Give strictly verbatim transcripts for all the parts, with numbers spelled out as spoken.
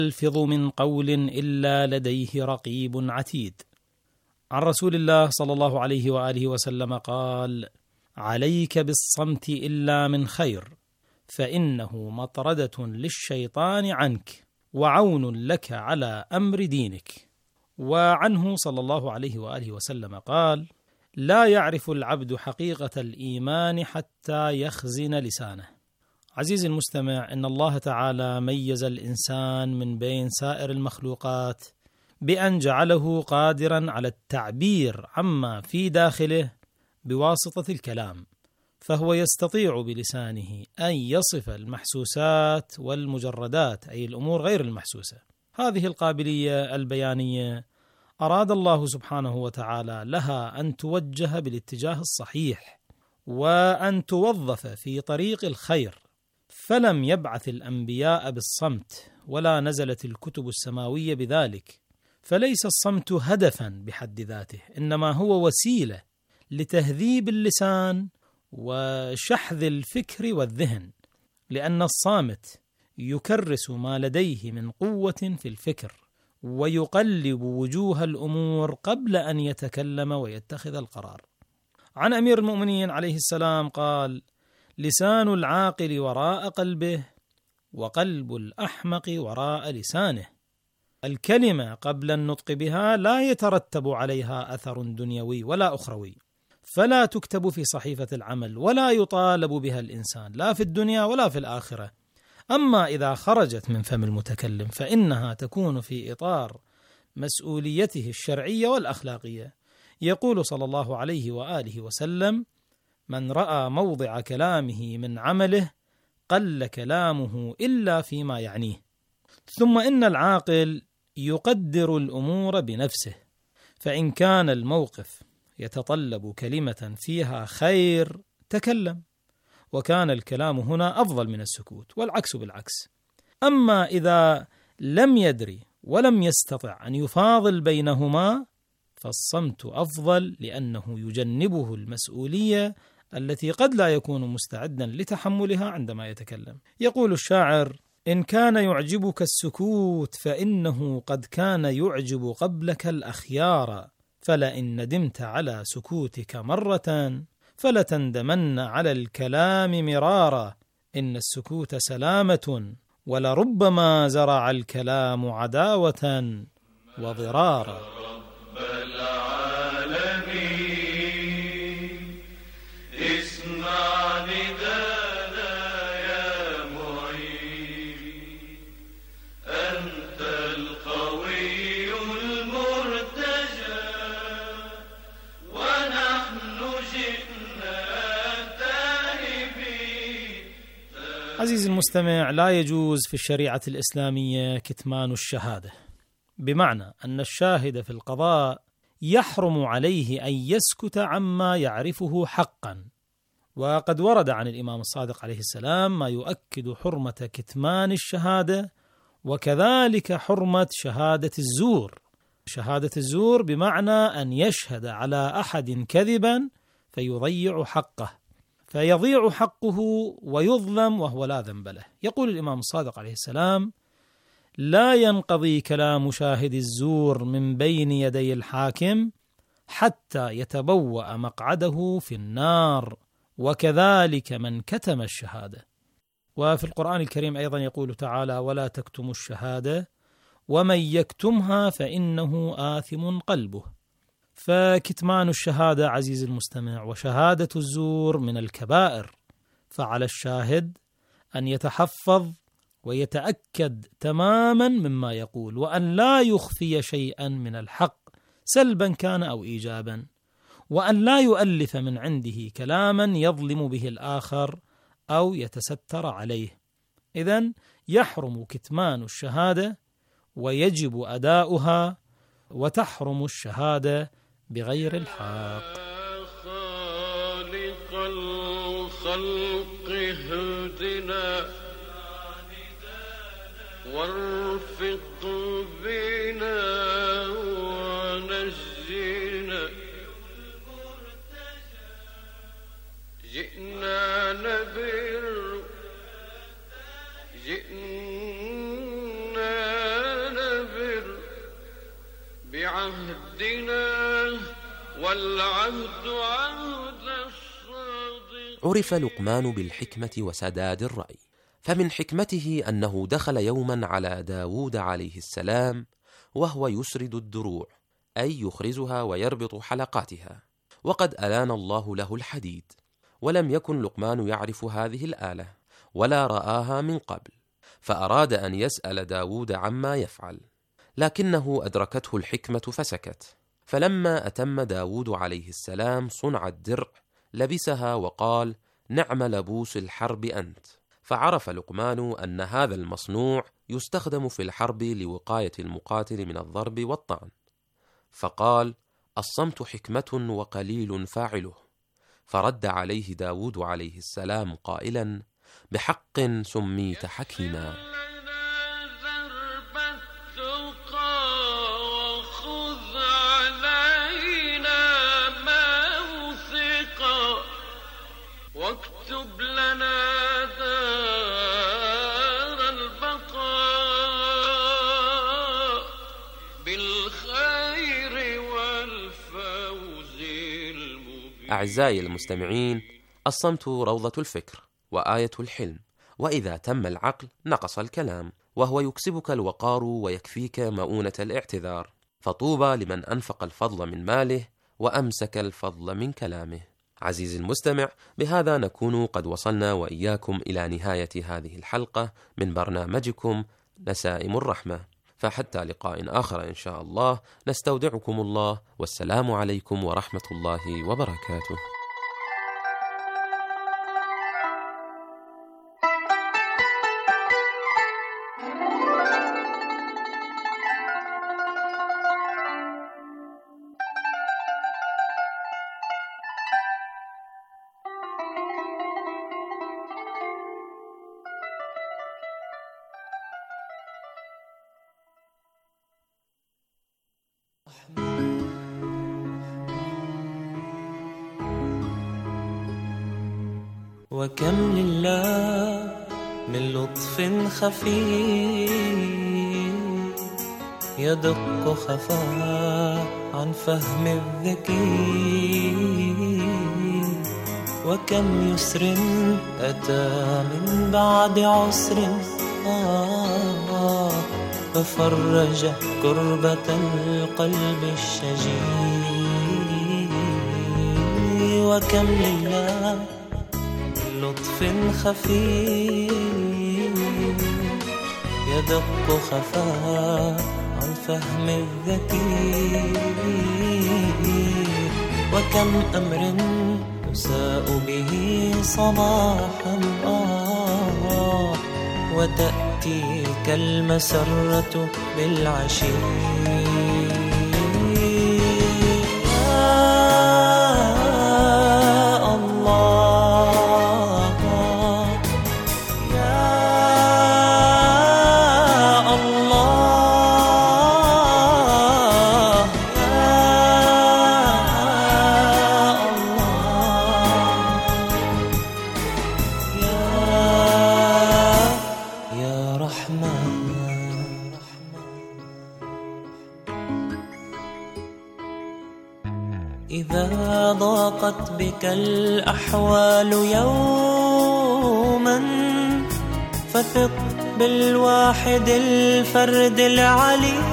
يلفظ من قول إلا لديه رقيب عتيد. عن رسول الله صلى الله عليه وآله وسلم قال: عليك بالصمت إلا من خير، فإنه مطردة للشيطان عنك وعون لك على أمر دينك. وعنه صلى الله عليه وآله وسلم قال: لا يعرف العبد حقيقة الإيمان حتى يخزن لسانه. عزيزي المستمع، إن الله تعالى ميز الإنسان من بين سائر المخلوقات بأن جعله قادرا على التعبير عما في داخله بواسطة الكلام، فهو يستطيع بلسانه أن يصف المحسوسات والمجردات، أي الأمور غير المحسوسة. هذه القابلية البيانية أراد الله سبحانه وتعالى لها أن توجه بالاتجاه الصحيح وأن توظف في طريق الخير، فلم يبعث الأنبياء بالصمت ولا نزلت الكتب السماوية بذلك. فليس الصمت هدفا بحد ذاته، إنما هو وسيلة لتهذيب اللسان وشحذ الفكر والذهن، لأن الصامت يكرس ما لديه من قوة في الفكر ويقلب وجوه الأمور قبل أن يتكلم ويتخذ القرار. عن أمير المؤمنين عليه السلام قال: لسان العاقل وراء قلبه، وقلب الأحمق وراء لسانه. الكلمة قبل النطق بها لا يترتب عليها أثر دنيوي ولا أخروي، فلا تكتب في صحيفة العمل ولا يطالب بها الإنسان لا في الدنيا ولا في الآخرة. أما إذا خرجت من فم المتكلم فإنها تكون في إطار مسؤوليته الشرعية والأخلاقية. يقول صلى الله عليه وآله وسلم: من رأى موضع كلامه من عمله قل كلامه إلا فيما يعنيه. ثم إن العاقل يقدر الأمور بنفسه، فإن كان الموقف يتطلب كلمة فيها خير تكلم، وكان الكلام هنا أفضل من السكوت، والعكس بالعكس. أما إذا لم يدري ولم يستطع أن يفاضل بينهما فالصمت أفضل، لأنه يجنبه المسؤولية التي قد لا يكون مستعدا لتحملها عندما يتكلم. يقول الشاعر: إن كان يعجبك السكوت فإنه قد كان يعجب قبلك الأخيار، فلئن ندمت على سكوتك مرة فلتندمن على الكلام مرارا، إن السكوت سلامة ولربما زرع الكلام عداوة وضرارا. عزيزي المستمع، لا يجوز في الشريعة الإسلامية كتمان الشهادة، بمعنى أن الشاهد في القضاء يحرم عليه أن يسكت عما يعرفه حقا. وقد ورد عن الإمام الصادق عليه السلام ما يؤكد حرمة كتمان الشهادة، وكذلك حرمة شهادة الزور. شهادة الزور بمعنى أن يشهد على أحد كذبا فيضيع حقه، فيضيع حقه ويظلم وهو لا ذنب له. يقول الإمام الصادق عليه السلام: لا ينقضي كلام شاهد الزور من بين يدي الحاكم حتى يتبوأ مقعده في النار، وكذلك من كتم الشهادة. وفي القرآن الكريم أيضا يقول تعالى: ولا تكتموا الشهادة ومن يكتمها فإنه آثم قلبه. فكتمان الشهادة عزيزي المستمع وشهادة الزور من الكبائر، فعلى الشاهد أن يتحفظ ويتأكد تماما مما يقول، وأن لا يخفي شيئا من الحق سلبا كان أو إيجابا، وأن لا يؤلف من عنده كلاما يظلم به الآخر أو يتستر عليه. إذن يحرم كتمان الشهادة ويجب أداؤها، وتحرم الشهادة بغير الحق. خالق الخلق اهدنا وارفق بنا ونجينا، جئنا نبر جئنا عهدنا والعهد عهد الصادق. عرف لقمان بالحكمة وسداد الرأي، فمن حكمته أنه دخل يوما على داود عليه السلام وهو يسرد الدروع، أي يخرزها ويربط حلقاتها، وقد ألان الله له الحديد، ولم يكن لقمان يعرف هذه الآلة ولا رآها من قبل، فأراد أن يسأل داود عما يفعل، لكنه أدركته الحكمة فسكت. فلما أتم داود عليه السلام صنع الدرع لبسها وقال: نعم لبوس الحرب أنت. فعرف لقمان أن هذا المصنوع يستخدم في الحرب لوقاية المقاتل من الضرب والطعن، فقال: الصمت حكمة وقليل فاعله. فرد عليه داود عليه السلام قائلا: بحق سميت حكيما. واكتب لنا دار البقاء بالخير والفوز المبين. أعزائي المستمعين، الصمت روضة الفكر وآية الحلم، وإذا تم العقل نقص الكلام، وهو يكسبك الوقار ويكفيك مؤونة الاعتذار. فطوبى لمن أنفق الفضل من ماله وأمسك الفضل من كلامه. عزيزي المستمع، بهذا نكون قد وصلنا وإياكم إلى نهاية هذه الحلقة من برنامجكم نسائم الرحمة، فحتى لقاء آخر إن شاء الله، نستودعكم الله، والسلام عليكم ورحمة الله وبركاته. وكم لله من لطف خفي يدق خفاء عن فهم الذكي، وكم يسر أتى من بعد عسر آه ففرج كربة القلب الشجي. وكم لله لطف خفي يدق خفاء عن فهم الذكي، وكم أمر يساء به صباحا آه وتأتيك المسرة بالعشي. إذا ضاقت بك الأحوال يوما فثق بالواحد الفرد العلي،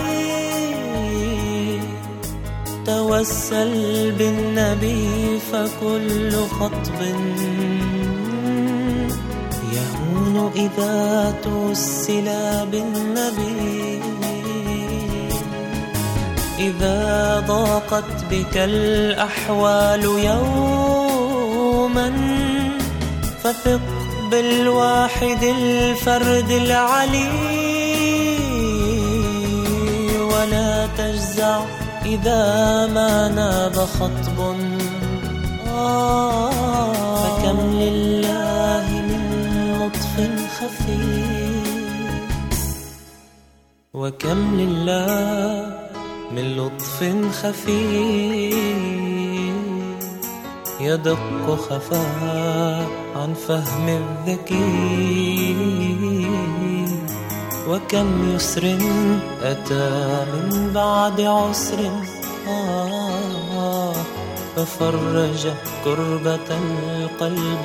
توسل بالنبي فكل خطب يهون إذا توسل بالنبي. إذا ضاقت بك الأحوال يوما فثق بالواحد الفرد العلي، ولا تجزع إذا ما ناب خطب آه فكم لله من لطف خفي، وكم لله من لطف خفي يدق خفاء عن فهم الذكي، وكم يسر أتى من بعد عسر آه ففرج كربة القلب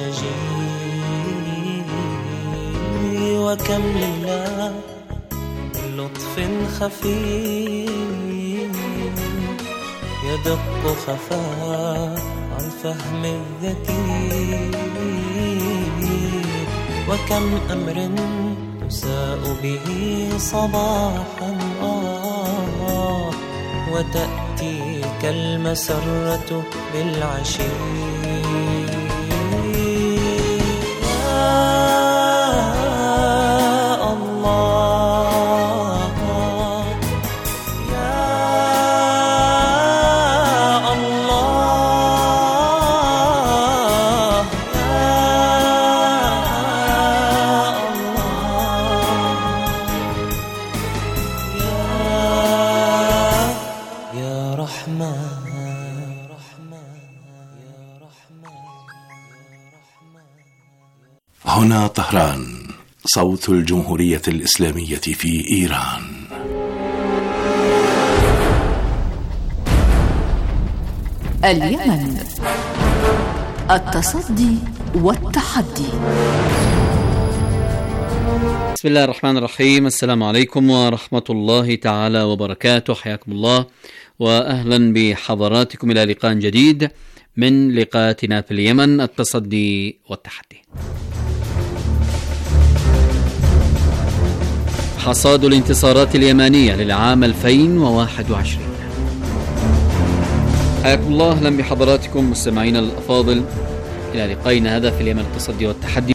الشجي. وكم لله من لطف خفي يدق خفاء الفهم الذكي. وكم أمر تساء به صباحا آه وتأتيك المسرة بالعشي. هنا طهران، صوت الجمهورية الإسلامية في إيران. اليمن، التصدي والتحدي. بسم الله الرحمن الرحيم. السلام عليكم ورحمة الله تعالى وبركاته. حياكم الله وأهلا بحضراتكم إلى لقاء جديد من لقاءاتنا في اليمن، التصدي والتحدي. حصاد الانتصارات اليمانية للعام ألفين وواحد وعشرين. حياكم الله، أهلا بحضراتكم مستمعينا الأفاضل إلى لقائنا هذا في اليمن، التصدي والتحدي.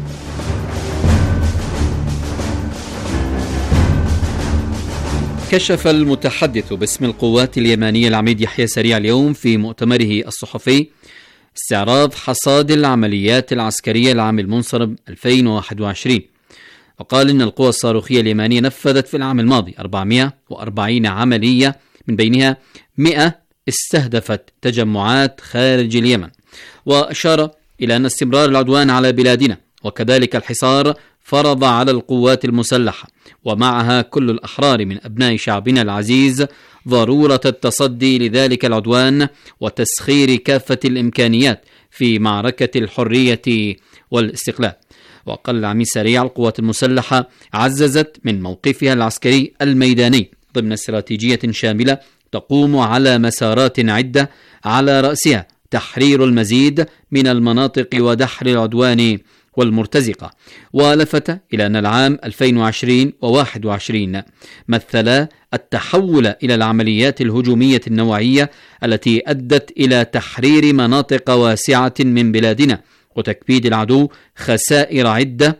كشف المتحدث باسم القوات اليمانية العميد يحيى سريع اليوم في مؤتمره الصحفي استعراض حصاد العمليات العسكرية العام المنصرم ألفين وواحد وعشرين، وقال إن القوى الصاروخية اليمانية نفذت في العام الماضي أربعمائة وأربعين عملية، من بينها مئة استهدفت تجمعات خارج اليمن. وأشار إلى أن استمرار العدوان على بلادنا وكذلك الحصار فرض على القوات المسلحة ومعها كل الأحرار من أبناء شعبنا العزيز ضرورة التصدي لذلك العدوان وتسخير كافة الإمكانيات في معركة الحرية والاستقلال. وقال العميد سريع القوات المسلحة عززت من موقفها العسكري الميداني ضمن استراتيجية شاملة تقوم على مسارات عدة، على رأسها تحرير المزيد من المناطق ودحر العدوان والمرتزقة. ولفت إلى أن العام ألفين وعشرين وواحد وعشرين مثل التحول إلى العمليات الهجومية النوعية التي أدت إلى تحرير مناطق واسعة من بلادنا وتكبيد العدو خسائر عدة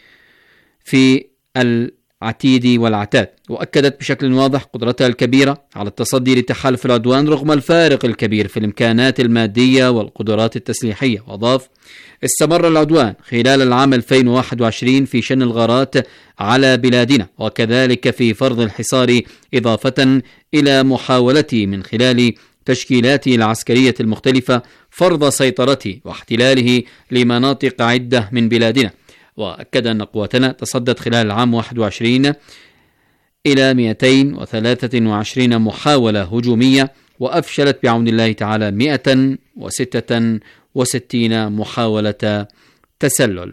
في العتيد والعتاد. وأكدت بشكل واضح قدرتها الكبيرة على التصدي لتحالف العدوان رغم الفارق الكبير في الإمكانات المادية والقدرات التسليحية. وأضاف: استمر العدوان خلال العام ألفين وواحد وعشرين في شن الغارات على بلادنا وكذلك في فرض الحصار، إضافة إلى محاولته من خلال تشكيلاته العسكرية المختلفة فرض سيطرته واحتلاله لمناطق عدة من بلادنا. وأكد أن قواتنا تصدت خلال العام واحد وعشرين إلى مئتين وثلاثة وعشرين محاولة هجومية، وأفشلت بعون الله تعالى مئة وستة وستين محاولة تسلل.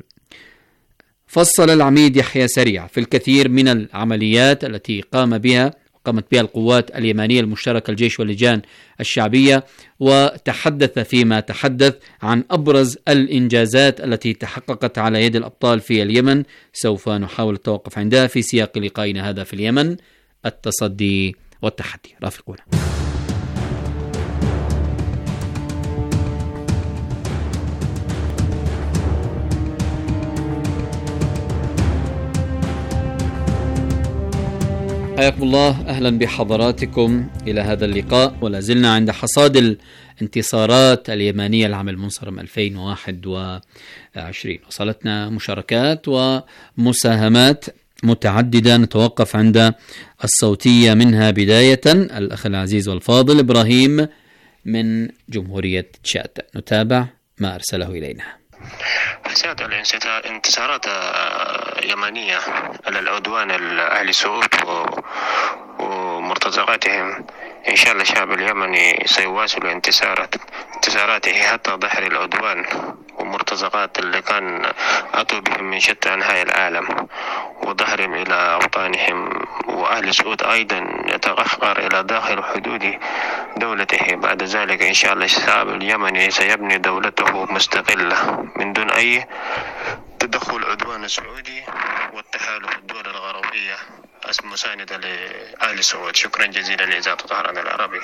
فصل العميد يحيى سريع في الكثير من العمليات التي قام بها قامت بها القوات اليمانية المشتركة الجيش واللجان الشعبية، وتحدث فيما تحدث عن أبرز الإنجازات التي تحققت على يد الأبطال في اليمن. سوف نحاول التوقف عندها في سياق لقائنا هذا في اليمن، التصدي والتحدي. رافقونا. حياكم الله، أهلا بحضراتكم إلى هذا اللقاء. ولا زلنا عند حصاد الانتصارات اليمانية العام المنصرم ألفين وواحد وعشرين. وصلتنا مشاركات ومساهمات متعددة، نتوقف عند الصوتية منها بداية. الأخ العزيز والفاضل إبراهيم من جمهورية تشاد، نتابع ما أرسله إلينا. سيادة الانتصارات يمنية على العدوان الأهل سعود ومرتزقاتهم، إن شاء الله الشعب اليمني سيواصل انتصارات انتصاراته حتى ظهر العدوان ومرتزقات اللي كان أتوا بهم من شتى أنحاء العالم وظهرهم إلى أوطانهم. وأهل سعود أيضا يتقهقر إلى داخل حدود دولته. بعد ذلك إن شاء الله الشعب اليمني سيبني دولته مستقلة من دون أي تدخل عدوان السعودي والتحالف الدول الغربية مساندة لأهل سعود. شكرا جزيلا لإذاعة طهران العربي.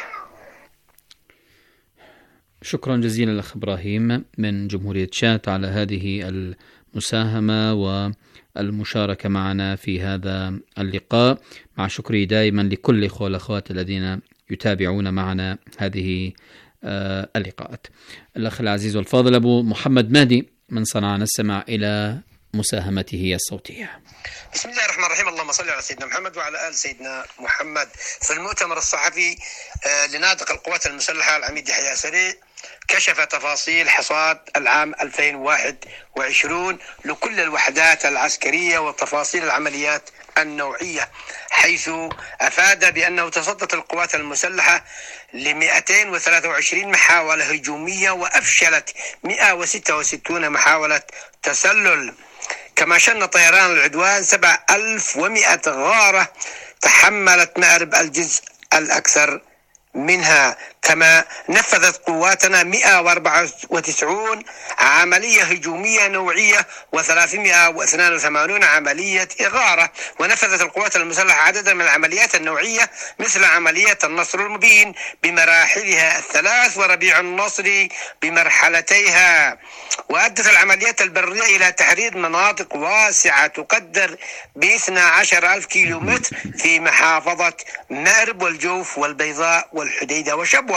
شكرا جزيلا لأخ إبراهيم من جمهورية تشاد على هذه المساهمة والمشاركة معنا في هذا اللقاء، مع شكري دائما لكل الإخوة والأخوات الذين يتابعون معنا هذه اللقاءات. الأخ العزيز والفاضل أبو محمد مهدي من صنعاء نستمع إلى مساهمته الصوتية. بسم الله الرحمن الرحيم. اللهم صل على سيدنا محمد وعلى آل سيدنا محمد. في المؤتمر الصحفي لناطق القوات المسلحة العميد يحيى سريع كشف تفاصيل حصاد العام ألفين وواحد وعشرين لكل الوحدات العسكرية وتفاصيل العمليات النوعية، حيث أفاد بأنه تصدت القوات المسلحة ل مئتين وثلاثة وعشرين محاولة هجومية وأفشلت مئة وستة وستين محاولة تسلل. كما شن طيران العدوان سبعة آلاف ومئة غارة تحملت مأرب الجزء الأكثر منها. كما نفذت قواتنا مئة وأربعة وتسعين عملية هجومية نوعية وثلاثمئة واثنين وثمانين عملية إغارة. ونفذت القوات المسلحة عددا من العمليات النوعية مثل عملية النصر المبين بمراحلها الثلاث وربيع النصر بمرحلتيها. وأدت العمليات البرية إلى تحرير مناطق واسعة تقدر باثني عشر ألف كيلومتر في محافظة مأرب والجوف والبيضاء والحديدة وشبوة.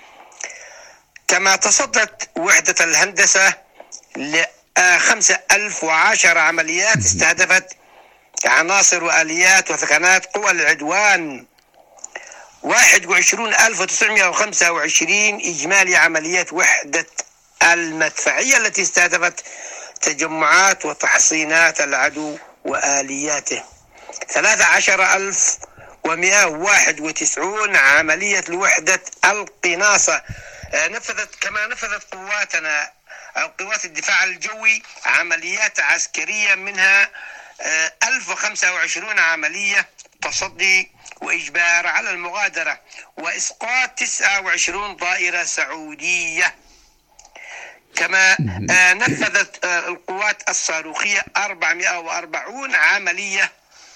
كما تصدت وحدة الهندسة لخمسة ألف وعشر عمليات استهدفت عناصر وآليات وثكنات قوى العدوان. واحد وعشرين ألف وتسعمئة وخمسة وعشرين إجمالي عمليات وحدة المدفعية التي استهدفت تجمعات وتحصينات العدو وآلياته. ثلاثة عشر ألف ومئة وواحد وتسعين عملية لوحدة القناصة. نفذت كما نفذت قواتنا أو قوات الدفاع الجوي عمليات عسكرية، منها ألف وخمسة وعشرين عملية تصدي وإجبار على المغادرة وإسقاط تسعة وعشرين طائرة سعودية. كما نفذت القوات الصاروخية أربعمئة وأربعين عملية،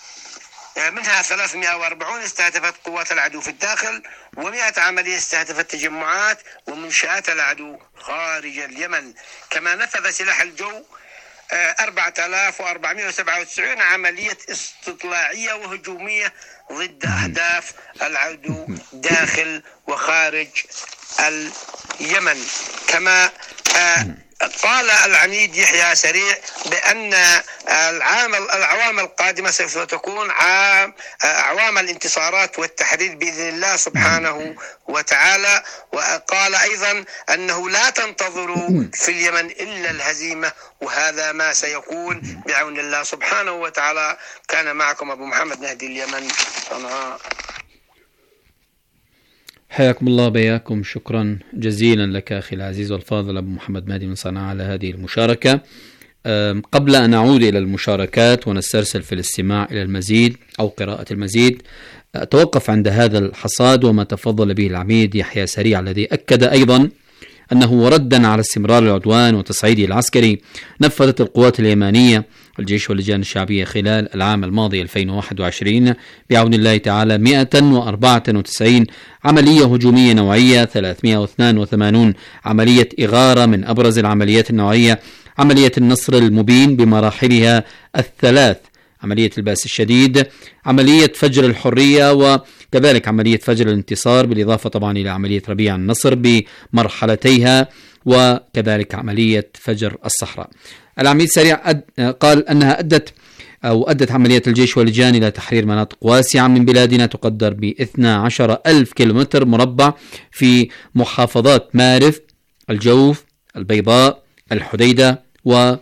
منها ثلاثمئة وأربعين استهدفت قوات العدو في الداخل ومئة عملية استهدفت تجمعات ومنشآت العدو خارج اليمن. كما نفذ سلاح الجو أربعة آلاف وأربعمئة وسبعة وتسعين عملية استطلاعية وهجومية ضد أهداف العدو داخل وخارج اليمن. كما قال العميد يحيى سريع بأن العام الأعوام القادمة سوف تكون عام أعوام الانتصارات والتحرير بإذن الله سبحانه وتعالى. وقال أيضا أنه لا تنتظروا في اليمن إلا الهزيمة، وهذا ما سيكون بعون الله سبحانه وتعالى. كان معكم أبو محمد مهدي اليمن صنعاء. حياكم الله بياكم. شكرا جزيلا لك أخي العزيز والفاضل أبو محمد مهدي من صنعاء على هذه المشاركة. قبل أن نعود إلى المشاركات ونسترسل في الاستماع إلى المزيد أو قراءة المزيد، أتوقف عند هذا الحصاد وما تفضل به العميد يحيى سريع، الذي أكد أيضا أنه ردا على استمرار العدوان وتصعيده العسكري نفذت القوات اليمانية الجيش واللجان الشعبية خلال العام الماضي ألفين وواحد وعشرين بعون الله تعالى مئة وأربعة وتسعين عملية هجومية نوعية، ثلاثمئة واثنين وثمانين عملية إغارة، من أبرز العمليات النوعية عملية النصر المبين بمراحلها الثلاث، عملية البأس الشديد، عملية فجر الحرية، وكذلك عملية فجر الانتصار، بالإضافة طبعا إلى عملية ربيع النصر بمرحلتيها، وكذلك عملية فجر الصحراء. العميد سريع قال أنها أدت أو أدت عمليات الجيش واللجان إلى تحرير مناطق واسعة من بلادنا تقدر باثني عشر ألف كيلومتر مربع في محافظات مارف، الجوف، البيضاء، الحديدة و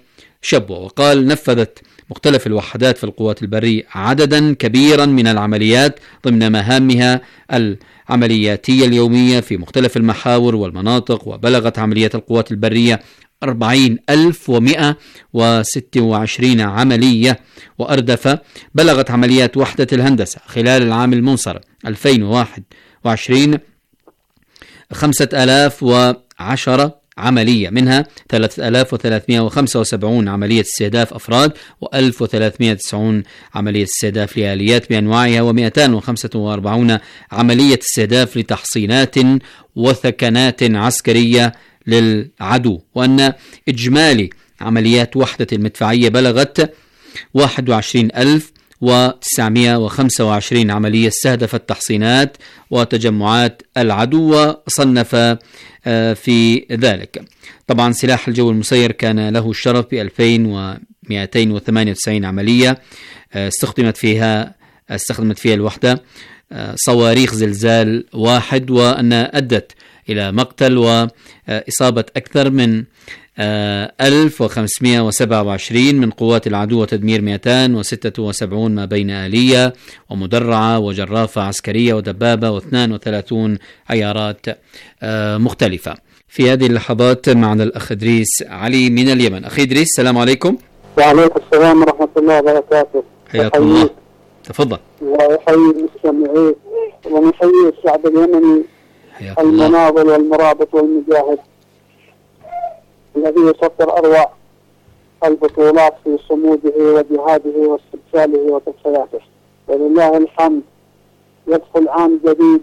شبوة، وقال نفذت مختلف الوحدات في القوات البرية عددا كبيرا من العمليات ضمن مهامها العملياتية اليومية في مختلف المحاور والمناطق، وبلغت عمليات القوات البرية أربعين ألف ومئة وستة وعشرين عملية وأردفة. بلغت عمليات وحدة الهندسة خلال العام المنصرم ألفين وواحد وعشرين خمسة آلاف وعشرة عملية، منها ثلاثة آلاف وثلاثمئة وخمسة وسبعين عملية استهداف أفراد وألف وثلاثمئة وتسعين عملية استهداف لآليات بأنواعها، ومئتين وخمسة وأربعين عملية استهداف لتحصينات وثكنات عسكرية للعدو، وأن إجمالي عمليات وحدة المدفعية بلغت واحد وعشرين ألف وتسعمئة وخمسة وعشرين عملية استهدفت تحصينات وتجمعات العدو، وصنف في ذلك. طبعا سلاح الجو المسير كان له الشرف ب ألفين ومئتين وثمانية وتسعين عملية استخدمت فيها استخدمت فيها الوحدة صواريخ زلزال واحد، وأن أدت إلى مقتل وإصابة أكثر من ألف وخمسمئة وسبعة وعشرين من قوات العدو، وتدمير مئتين وستة وسبعين ما بين آلية ومدرعة وجرافة عسكرية ودبابة واثنين وثلاثين عيارات مختلفة. في هذه اللحظات معنا الأخ إدريس علي من اليمن. أخي إدريس، السلام عليكم. وعليكم السلام ورحمة الله وبركاته. حياكم الله، تفضل. ويحيي المستمعين ونحيي الشعب اليمني المناضل والمرابط والمجاهد الذي يسطر أروع البطولات في صموده وجهاده واستبساله وتضحياته، ولله الحمد. يدخل عام جديد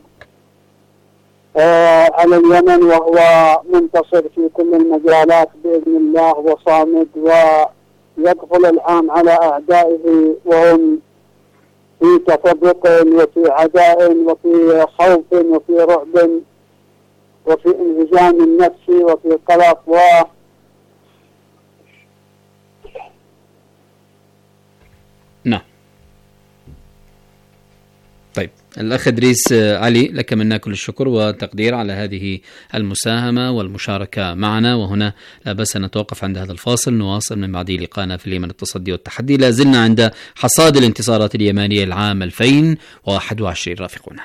آه على اليمن وهو منتصر في كل المجالات بإذن الله وصامد، ويدخل العام على أعدائه وهم في تفرق وفي عداء وفي خوف وفي رعب وفي انهزام نفسي وفي قلق و نعم. طيب الأخ إدريس علي، لك منا كل الشكر والتقدير على هذه المساهمة والمشاركة معنا، وهنا لا بأس أن نتوقف عند هذا الفاصل، نواصل من بعد لقاءنا في اليمن التصدي والتحدي. لا زلنا عند حصاد الانتصارات اليمانية العام ألفين وواحد وعشرين، رافقونا.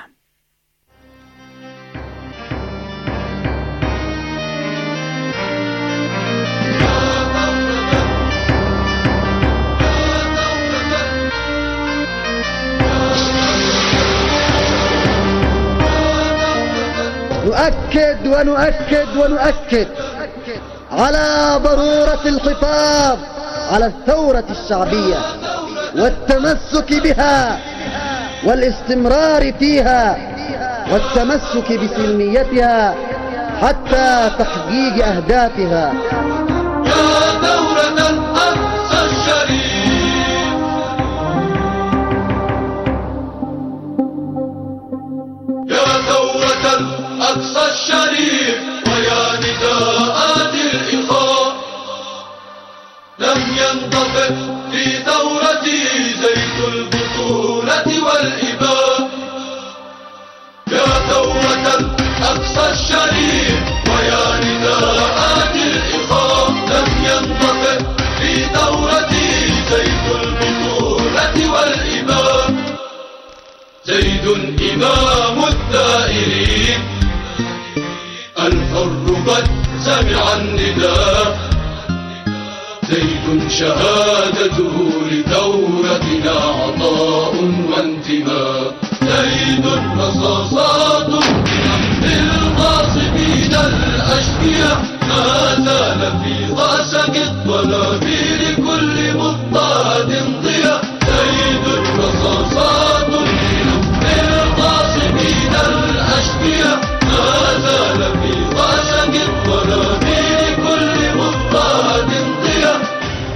نؤكد ونؤكد ونؤكد على ضرورة الحفاظ على الثورة الشعبية والتمسك بها والاستمرار فيها والتمسك بسلميتها حتى تحقيق أهدافها. يا ثورة الأقصى الشريف، يا ثورة الأقصى الشريف، ويا نداءات الإخاء، لم ينطفئ في ثورتي زيت البطولة والإباء. يا ثورة الأقصى الشريف، ويا نداءات الإخاء، لم ينطفئ في ثورتي زيت البطولة والإباء. زيد إمام الثائرين، الحر قد سمع النداء. زيد شهادته لثورتنا عطاء وانتماء. زيد رصاصات بنحر الغاصبين الأشقياء، ما زال في غاسق الطنابير كل مضطهد ضياء. زيد رصاصات بنحر الغاصبين الأشقياء، ما زال في غاسق الطنابير كل مضطهد ضياء.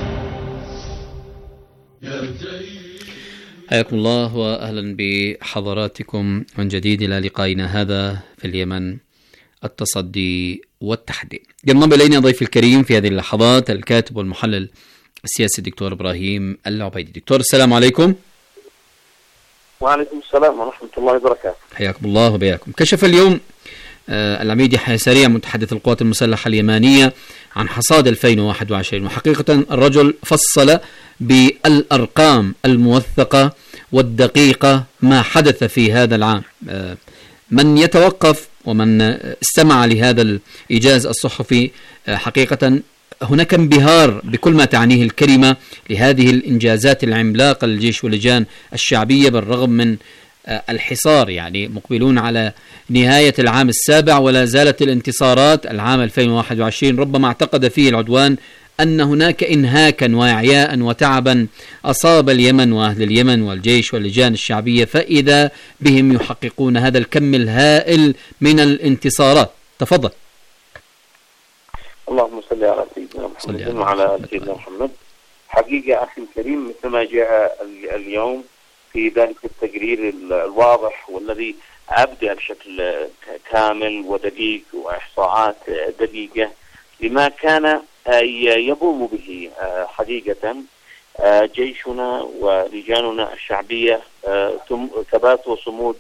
حياكم الله وأهلا بحضراتكم من جديد إلى لقائنا هذا في اليمن التصدي والتحدي. ينضم إلينا ضيف الكريم في هذه اللحظات الكاتب والمحلل السياسي الدكتور إبراهيم العبيدي. دكتور، السلام عليكم. وعليكم السلام ورحمة الله وبركاته. حياكم الله وبياكم. كشف اليوم العميد يحيى سريع متحدث القوات المسلحة اليمانية عن حصاد ألفين وواحد وعشرين. وحقيقة الرجل فصل بالأرقام الموثقة والدقيقة ما حدث في هذا العام. من يتوقف ومن استمع لهذا الإيجاز الصحفي حقيقة هناك انبهار بكل ما تعنيه الكلمة لهذه الإنجازات العملاقة للجيش واللجان الشعبية بالرغم من الحصار. يعني مقبلون على نهاية العام السابع ولا زالت الانتصارات. العام ألفين وواحد وعشرين ربما اعتقد فيه العدوان أن هناك إنهاكا وإعياء وتعبا أصاب اليمن وأهل اليمن والجيش واللجان الشعبية، فإذا بهم يحققون هذا الكم الهائل من الانتصارات. تفضل. اللهم صل على سيدنا محمد وعلى آل سيدنا محمد. حقيقة أخي الكريم مثل ما جاء اليوم في ذلك التقرير الواضح والذي أبدأ بشكل كامل ودقيق وإحصاءات دقيقة لما كان يقوم به حقيقة جيشنا ولجاننا الشعبية ثبات وصمود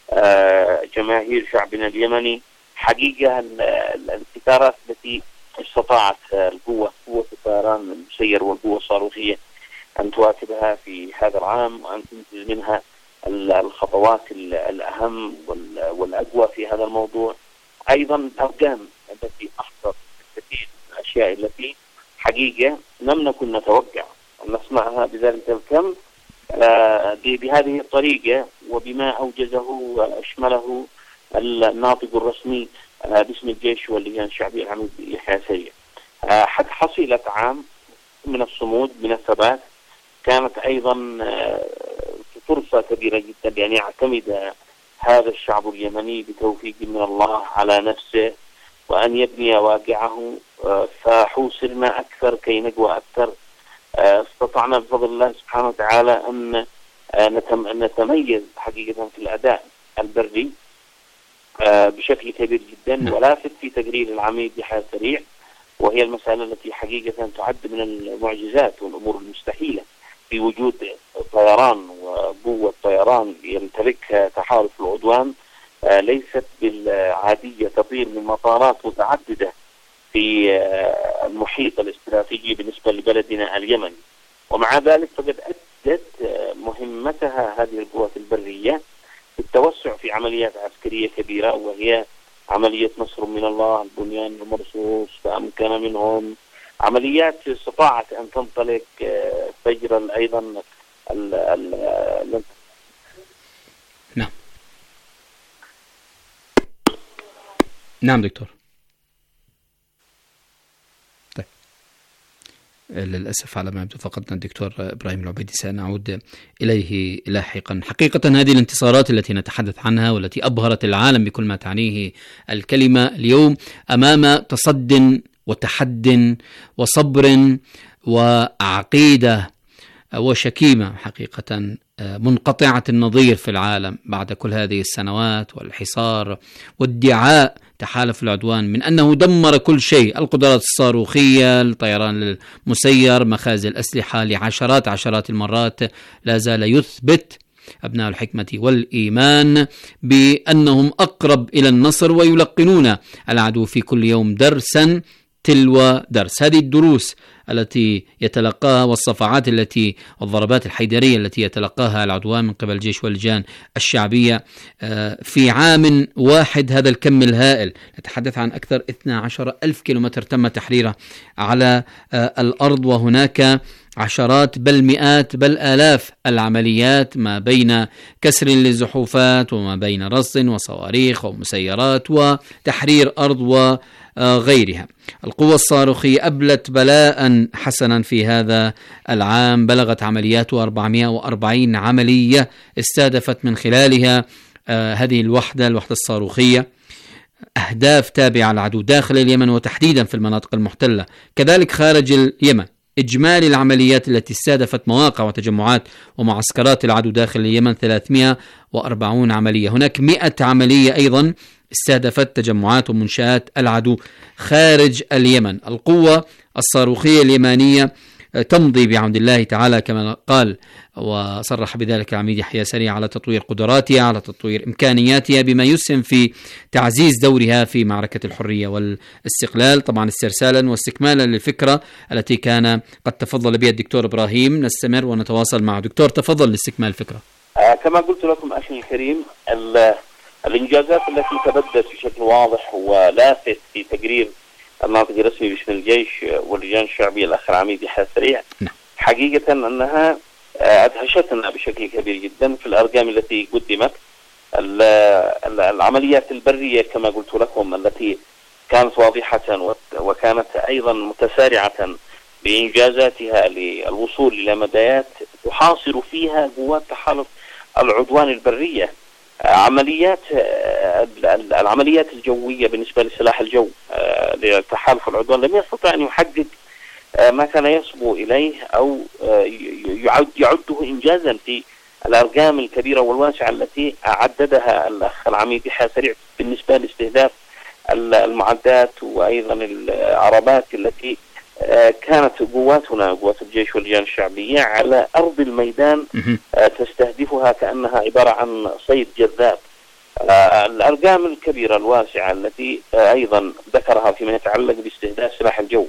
جماهير شعبنا اليمني. حقيقة الانتصارات التي استطاعت القوة قوة الطيران المسير والقوة الصاروخية أن تواكبها في هذا العام وأن تنتج منها الخطوات الأهم والأقوى في هذا الموضوع. أيضا الأرقام التي أحصت الكثير من الأشياء التي حقيقة لم نكن نتوقع أن نسمعها بذلك الكم بهذه الطريقة وبما أوجزه وأشمله الناطق الرسمي باسم الجيش واللجان الشعبية العميد يحيى سريع. حق حصيلة عام من الصمود من الثبات كانت أيضا فرصة كبيرة جدا لأن يعتمد هذا الشعب اليمني بتوفيق من الله على نفسه وأن يبني واقعه فحوصل ما أكثر كي نقوى أكثر. استطعنا بفضل الله سبحانه وتعالى أن نتميز حقيقة في الأداء البري بشكل كبير جدا. ولافت في تقرير العميد يحيى سريع وهي المسألة التي حقيقة تعد من المعجزات والأمور المستحيلة في وجود طيران وقوة طيران يمتلكها تحالف العدوان ليست بالعادية تطير من مطارات متعددة في المحيط الاستراتيجي بالنسبة لبلدنا اليمن. ومع ذلك فقد أدت مهمتها هذه القوات البرية بالتوسع في عمليات عسكرية كبيرة وهي عملية نصر من الله البنيان المرصوص فأمكن منهم عمليات استطاعت أن تنطلق فجر أيضا ال ال نعم نعم دكتور. طيب للأسف على ما يبدو فقدنا الدكتور إبراهيم العبيدي، سنعود إليه لاحقا. حقيقة هذه الانتصارات التي نتحدث عنها والتي أبهرت العالم بكل ما تعنيه الكلمة اليوم أمام تصد وتحد وصبر وعقيدة وشكيمة حقيقة منقطعة النظير في العالم بعد كل هذه السنوات والحصار وادعاء تحالف العدوان من أنه دمر كل شيء، القدرات الصاروخية، الطيران المسير، مخازن الأسلحة لعشرات عشرات المرات. لا زال يثبت أبناء الحكمة والإيمان بأنهم أقرب إلى النصر ويلقنون العدو في كل يوم درسا تلو درس. هذه الدروس التي يتلقاها والصفعات التي والضربات الحيدرية التي يتلقاها العدوان من قبل الجيش واللجان الشعبية في عام واحد، هذا الكم الهائل. نتحدث عن أكثر اثني عشر ألف كيلومتر تم تحريره على الأرض، وهناك عشرات بل مئات بل آلاف العمليات ما بين كسر للزحوفات وما بين رصد وصواريخ ومسيرات وتحرير أرض وغيرها. القوة الصاروخية أبلت بلاء حسنا في هذا العام، بلغت عملياته أربعمائة وأربعين عملية استهدفت من خلالها آه هذه الوحدة الوحدة الصاروخية أهداف تابعة العدو داخل اليمن وتحديدا في المناطق المحتلة، كذلك خارج اليمن. إجمالي العمليات التي استهدفت مواقع وتجمعات ومعسكرات العدو داخل اليمن ثلاثمائة وأربعين عملية. هناك مئة عملية أيضا استهدفت تجمعات ومنشآت العدو خارج اليمن. القوة الصاروخية اليمانية تمضي بعون الله تعالى كما قال وصرح بذلك العميد يحيى سريع على تطوير قدراتها، على تطوير إمكانياتها، بما يسهم في تعزيز دورها في معركة الحرية والاستقلال. طبعا استرسالا واستكمالا للفكرة التي كان قد تفضل بها الدكتور إبراهيم، نستمر ونتواصل مع دكتور. تفضل لاستكمال الفكرة. آه كما قلت لكم أخي الكريم، الإنجازات التي تبدت بشكل واضح ولافت في تقرير الناطق الرسمي باسم الجيش واللجان الشعبية الأخ العميد يحيى سريع حقيقة أنها أدهشتنا بشكل كبير جدا في الأرقام التي قدمت. العمليات البرية كما قلت لكم التي كانت واضحة وكانت أيضا متسارعة بإنجازاتها للوصول إلى مدايات تحاصر فيها قوات تحالف العدوان البرية. عمليات العمليات الجوية بالنسبة لسلاح الجو لتحالف العدوان لم يستطع أن يحقق ما كان يصبو إليه أو يعد يعده إنجازا في الأرقام الكبيرة والواسعة التي عددها الأخ العميد يحيى سريع بالنسبة لاستهداف المعدات وأيضا العربات التي كانت قواتنا قوات الجيش واللجان الشعبية على أرض الميدان تستهدفها كأنها عبارة عن صيد جذاب. الأرقام الكبيرة الواسعة التي أيضا ذكرها فيما يتعلق باستهداف سلاح الجو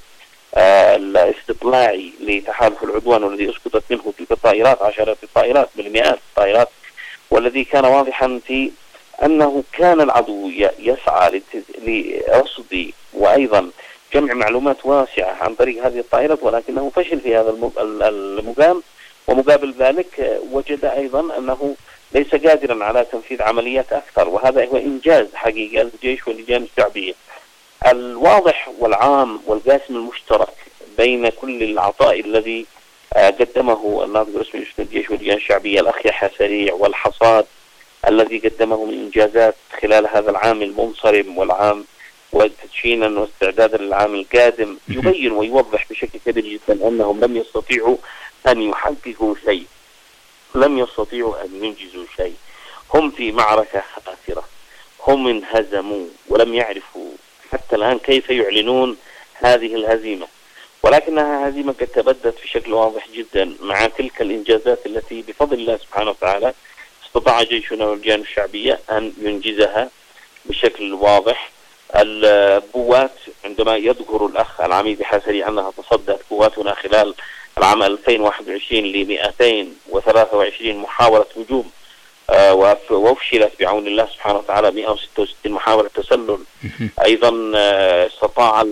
الاستطلاعي لتحالف العدوان والذي اسقطت منه تلك الطائرات عشرات الطائرات بل مئات الطائرات، والذي كان واضحا في أنه كان العدو يسعى لرصد وأيضا جمع معلومات واسعة عن طريق هذه الطائرات، ولكنه فشل في هذا المقام، ومقابل ذلك وجد أيضا أنه ليس قادرا على تنفيذ عمليات أكثر، وهذا هو إنجاز حقيقي الجيش واللجان الشعبية. الواضح والعام والقاسم المشترك بين كل العطاء الذي قدمه الناطق الرسمي باسم الجيش واللجان الشعبية الأخ يحيى سريع والحصاد الذي قدمه من إنجازات خلال هذا العام المنصرم والعام وتدشينا واستعدادا للعام القادم يبين ويوضح بشكل كبير جدا أنهم لم يستطيعوا أن يحققوا شيء، لم يستطيعوا أن ينجزوا شيء. هم في معركة خاسرة، هم انهزموا ولم يعرفوا حتى الآن كيف يعلنون هذه الهزيمة، ولكنها هزيمة قد تبدت بشكل واضح جدا مع تلك الإنجازات التي بفضل الله سبحانه وتعالى استطاع جيشنا واللجان الشعبية أن ينجزها بشكل واضح. القوات عندما يذكر الأخ العميد يحيى سريع أنها تصدت قواتنا خلال العام ألفين وواحد وعشرين ل مئتين وثلاثة وعشرين محاولة هجوم وفشلت بعون الله سبحانه وتعالى مئة وستة وستين محاولة تسلل. أيضا استطاع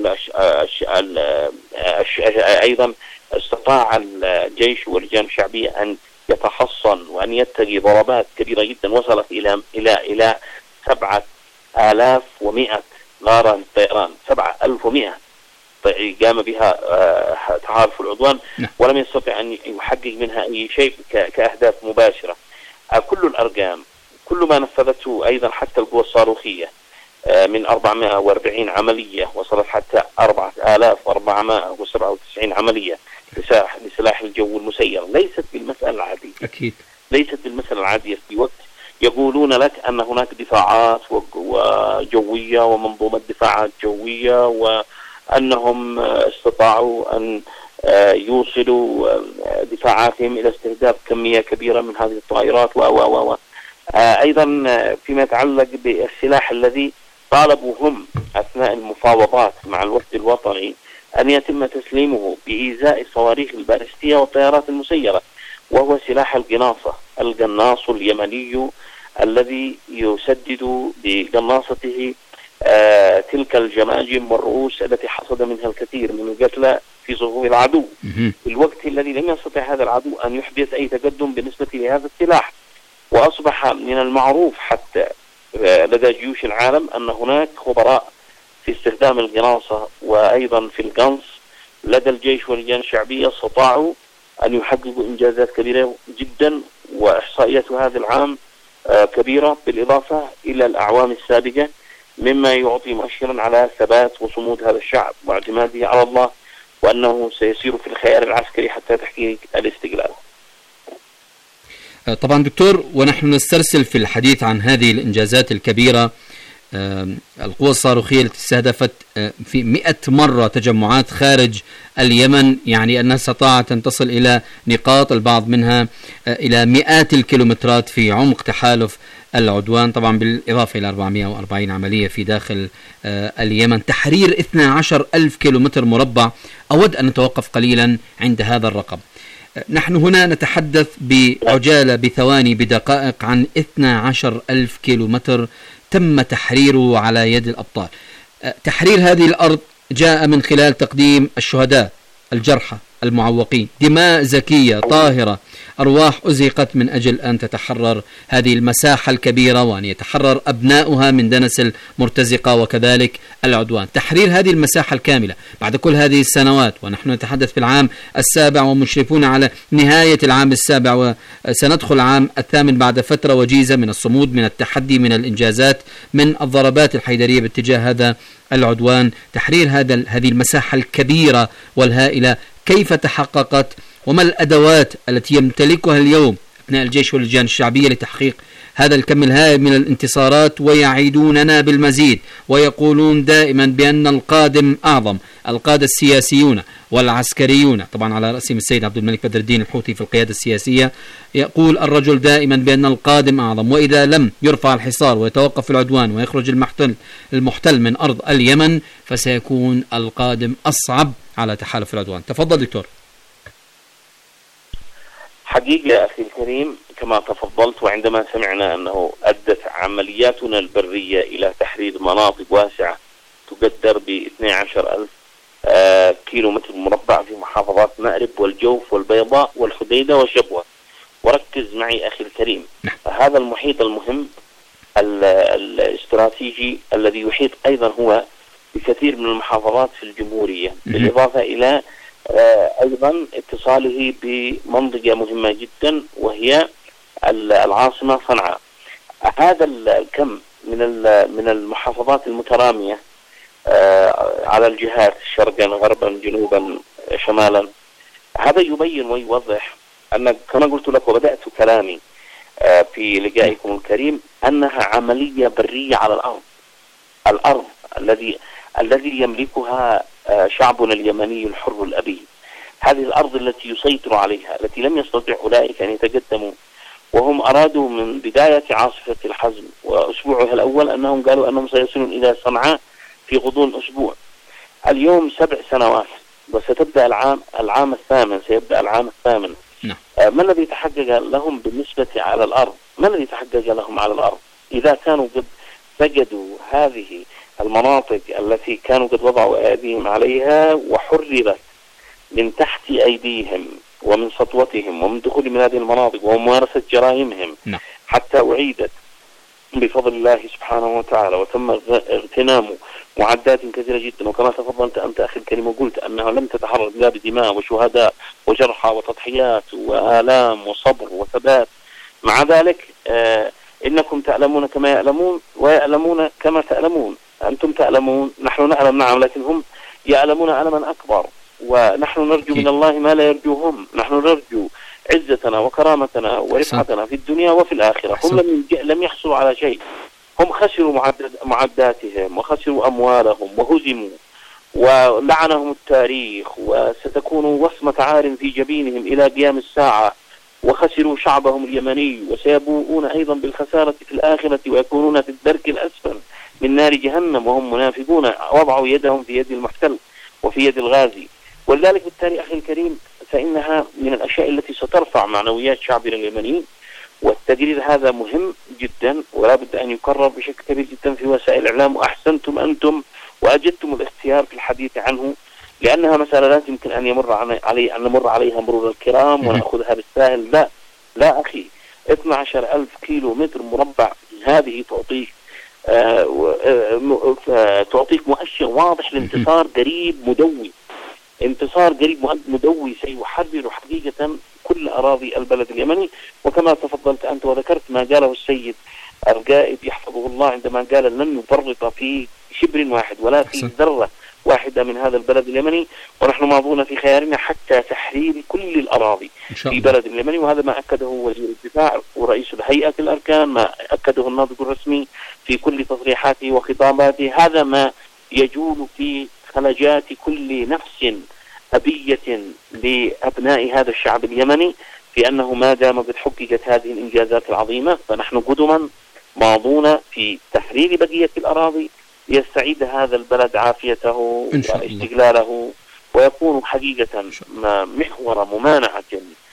أيضا استطاع الجيش واللجان الشعبية أن يتحصن وأن يتقي ضربات كبيرة جدا وصلت إلى إلى إلى سبعة آلاف ومئة غارة للطيران، سبعة ألف ومئة قام بها تحالف العدوان ولم يستطع أن يحقق منها أي شيء كأهداف مباشرة. كل الأرقام كل ما نفذته أيضا حتى القوى الصاروخية من أربعمائة وأربعين عملية وصلت حتى أربعة آلاف وأربعمائة وسبعة وتسعين عملية لسلاح الجو المسير. ليست بالمسألة العادية، أكيد ليست بالمسألة العادية في وقت يقولون لك أن هناك دفاعات وجوية ومنظومة دفاعات جوية وأنهم استطاعوا أن يوصلوا دفاعاتهم إلى استهداف كمية كبيرة من هذه الطائرات و و و أيضا فيما يتعلق بالسلاح الذي طالبوا هم أثناء المفاوضات مع الوفد الوطني أن يتم تسليمه بإزاء الصواريخ البالستية والطائرات المسيرة، وهو سلاح القناصة، القناص اليمني الذي يسدد بقناصته آه تلك الجماجم والرؤوس التي حصد منها الكثير من القتلى في صفوف العدو، في الوقت الذي لم يستطع هذا العدو أن يحدث أي تقدم بالنسبة لهذا السلاح. وأصبح من المعروف حتى لدى جيوش العالم أن هناك خبراء في استخدام القناصة وأيضا في القنص لدى الجيش واللجان الشعبية استطاعوا أن يحققوا إنجازات كبيرة جدا، وإحصائيات هذا العام كبيرة بالإضافة إلى الأعوام السابقة، مما يعطي مؤشرا على ثبات وصمود هذا الشعب واعتماده على الله، وأنه سيسير في الخيار العسكري حتى تحقيق الاستقلال. طبعا دكتور، ونحن نسترسل في الحديث عن هذه الإنجازات الكبيرة القوى الصاروخية التي استهدفت في مئة مرة تجمعات خارج اليمن، يعني أنها استطاعت أن تصل إلى نقاط البعض منها إلى مئات الكيلومترات في عمق تحالف العدوان، طبعا بالإضافة إلى أربعمائة وأربعين عملية في داخل اليمن، تحرير اثني عشر ألف كيلومتر مربع. أود أن نتوقف قليلا عند هذا الرقم. نحن هنا نتحدث بعجالة بثواني بدقائق عن اثني عشر ألف كيلومتر تم تحريره على يد الأبطال. تحرير هذه الأرض جاء من خلال تقديم الشهداء، الجرحى، المعوقين، دماء زكية طاهرة، أرواح أزهقت من أجل أن تتحرر هذه المساحة الكبيرة وأن يتحرر أبناؤها من دنس المرتزقة وكذلك العدوان. تحرير هذه المساحة الكاملة بعد كل هذه السنوات، ونحن نتحدث في العام السابع ومشرفون على نهاية العام السابع، وسندخل العام الثامن بعد فترة وجيزة من الصمود، من التحدي، من الإنجازات، من الضربات الحيدرية باتجاه هذا العدوان. تحرير هذا هذه المساحة الكبيرة والهائلة كيف تحققت، وما الأدوات التي يمتلكها اليوم أبناء الجيش واللجان الشعبية لتحقيق هذا الكم الهائل من الانتصارات، ويعيدوننا بالمزيد ويقولون دائما بأن القادم أعظم. القادة السياسيون والعسكريون، طبعا على رأسهم السيد عبد الملك بدر الدين الحوثي في القيادة السياسية، يقول الرجل دائما بأن القادم أعظم، وإذا لم يرفع الحصار ويتوقف العدوان ويخرج المحتل المحتل من أرض اليمن فسيكون القادم أصعب على تحالف العدوان. تفضل دكتور. حقيقة أخي الكريم كما تفضلت، وعندما سمعنا أنه أدت عملياتنا البرية إلى تحرير مناطق واسعة تقدر ب اثني عشر ألف آه كيلو متر مربع في محافظات مأرب والجوف والبيضاء والحديدة والشبوة. وركز معي أخي الكريم، هذا المحيط المهم الاستراتيجي الذي يحيط أيضا هو بكثير من المحافظات في الجمهورية، بالإضافة إلى آه أيضا اتصاله بمنطقة مهمة جدا وهي العاصمة صنعاء. هذا الكم من من المحافظات المترامية آه على الجهات شرقا غربا جنوبا شمالا، هذا يبين ويوضح أن كما قلت لك وبدأت كلامي آه في لقائكم الكريم أنها عملية برية على الأرض. الأرض الذي الذي يملكها آه شعبنا اليمني الحر الأبي، هذه الأرض التي يسيطر عليها، التي لم يستطع أولئك أن يتقدموا، وهم أرادوا من بداية عاصفة الحزم وأسبوعها الأول أنهم قالوا أنهم سيصلون إلى صنعاء في غضون أسبوع. اليوم سبع سنوات وستبدأ العام العام الثامن سيبدأ العام الثامن. نعم. آه ما الذي تحقق لهم بالنسبة على الأرض؟ ما الذي تحقق لهم على الأرض إذا كانوا قد فقدوا هذه المناطق التي كانوا قد وضعوا أيديهم عليها وحررت من تحت أيديهم ومن سطوتهم ومن دخول من هذه المناطق وممارسة جرائمهم؟ نعم. حتى أعيدت بفضل الله سبحانه وتعالى وتم اغتنام معدات كثيرة جدا. وكما تفضلت أنت أخي الكريم وقلت أنها لم تتحرر إلا بدماء وشهداء وجرحى وتضحيات وآلام وصبر وثبات. مع ذلك آه إنكم تعلمون كما يعلمون ويعلمون كما تعلمون. أنتم تعلمون، نحن نعلم نعم، لكن هم يعلمون علما أكبر، ونحن نرجو من الله ما لا يرجوهم. نحن نرجو عزتنا وكرامتنا ورفعتنا في الدنيا وفي الآخرة. هم لم لم يحصلوا على شيء، هم خسروا معدد معداتهم وخسروا أموالهم وهزموا ولعنهم التاريخ، وستكون وصمة عار في جبينهم إلى قيام الساعة، وخسروا شعبهم اليمني، وسيبوؤون أيضا بالخسارة في الآخرة ويكونون في الدرك الأسفل من نار جهنم وهم منافقون وضعوا يدهم في يد المحتل وفي يد الغازي. ولذلك بالتالي أخي الكريم فإنها من الأشياء التي سترفع معنويات شعبنا اليمني، والتقرير هذا مهم جدا ولا بد أن يكرر بشكل كبير جدا في وسائل الإعلام. وأحسنتم أنتم وأجدتم الاختيار في الحديث عنه، لأنها مسألة لا يمكن أن يمر علي أن نمر عليها مرور الكرام ونأخذها بالساهل. لا لا أخي، اثني عشر ألف كيلو متر مربع، هذه تعطيك آه آه تعطيك مؤشر واضح لانتصار قريب مدوي، انتصار قريب مدوي سيحرر حقيقة كل أراضي البلد اليمني. وكما تفضلت أنت وذكرت ما قاله السيد القائد يحفظه الله عندما قال لن نفرط في شبر واحد ولا في ذرة واحدة من هذا البلد اليمني، ونحن ماضون في خيارنا حتى تحرير كل الأراضي في بلد اليمني، وهذا ما أكده وزير الدفاع ورئيس الهيئة الأركان، ما أكده الناطق الرسمي في كل تصريحاته وخطاباته. هذا ما يجول في خلجات كل نفس أبية لأبناء هذا الشعب اليمني، في أنه ما دام قد حققت هذه الإنجازات العظيمة فنحن قدما ماضون في تحرير بقية الأراضي ليستعيد هذا البلد عافيته واستقلاله، ويكون حقيقة محور ممانعة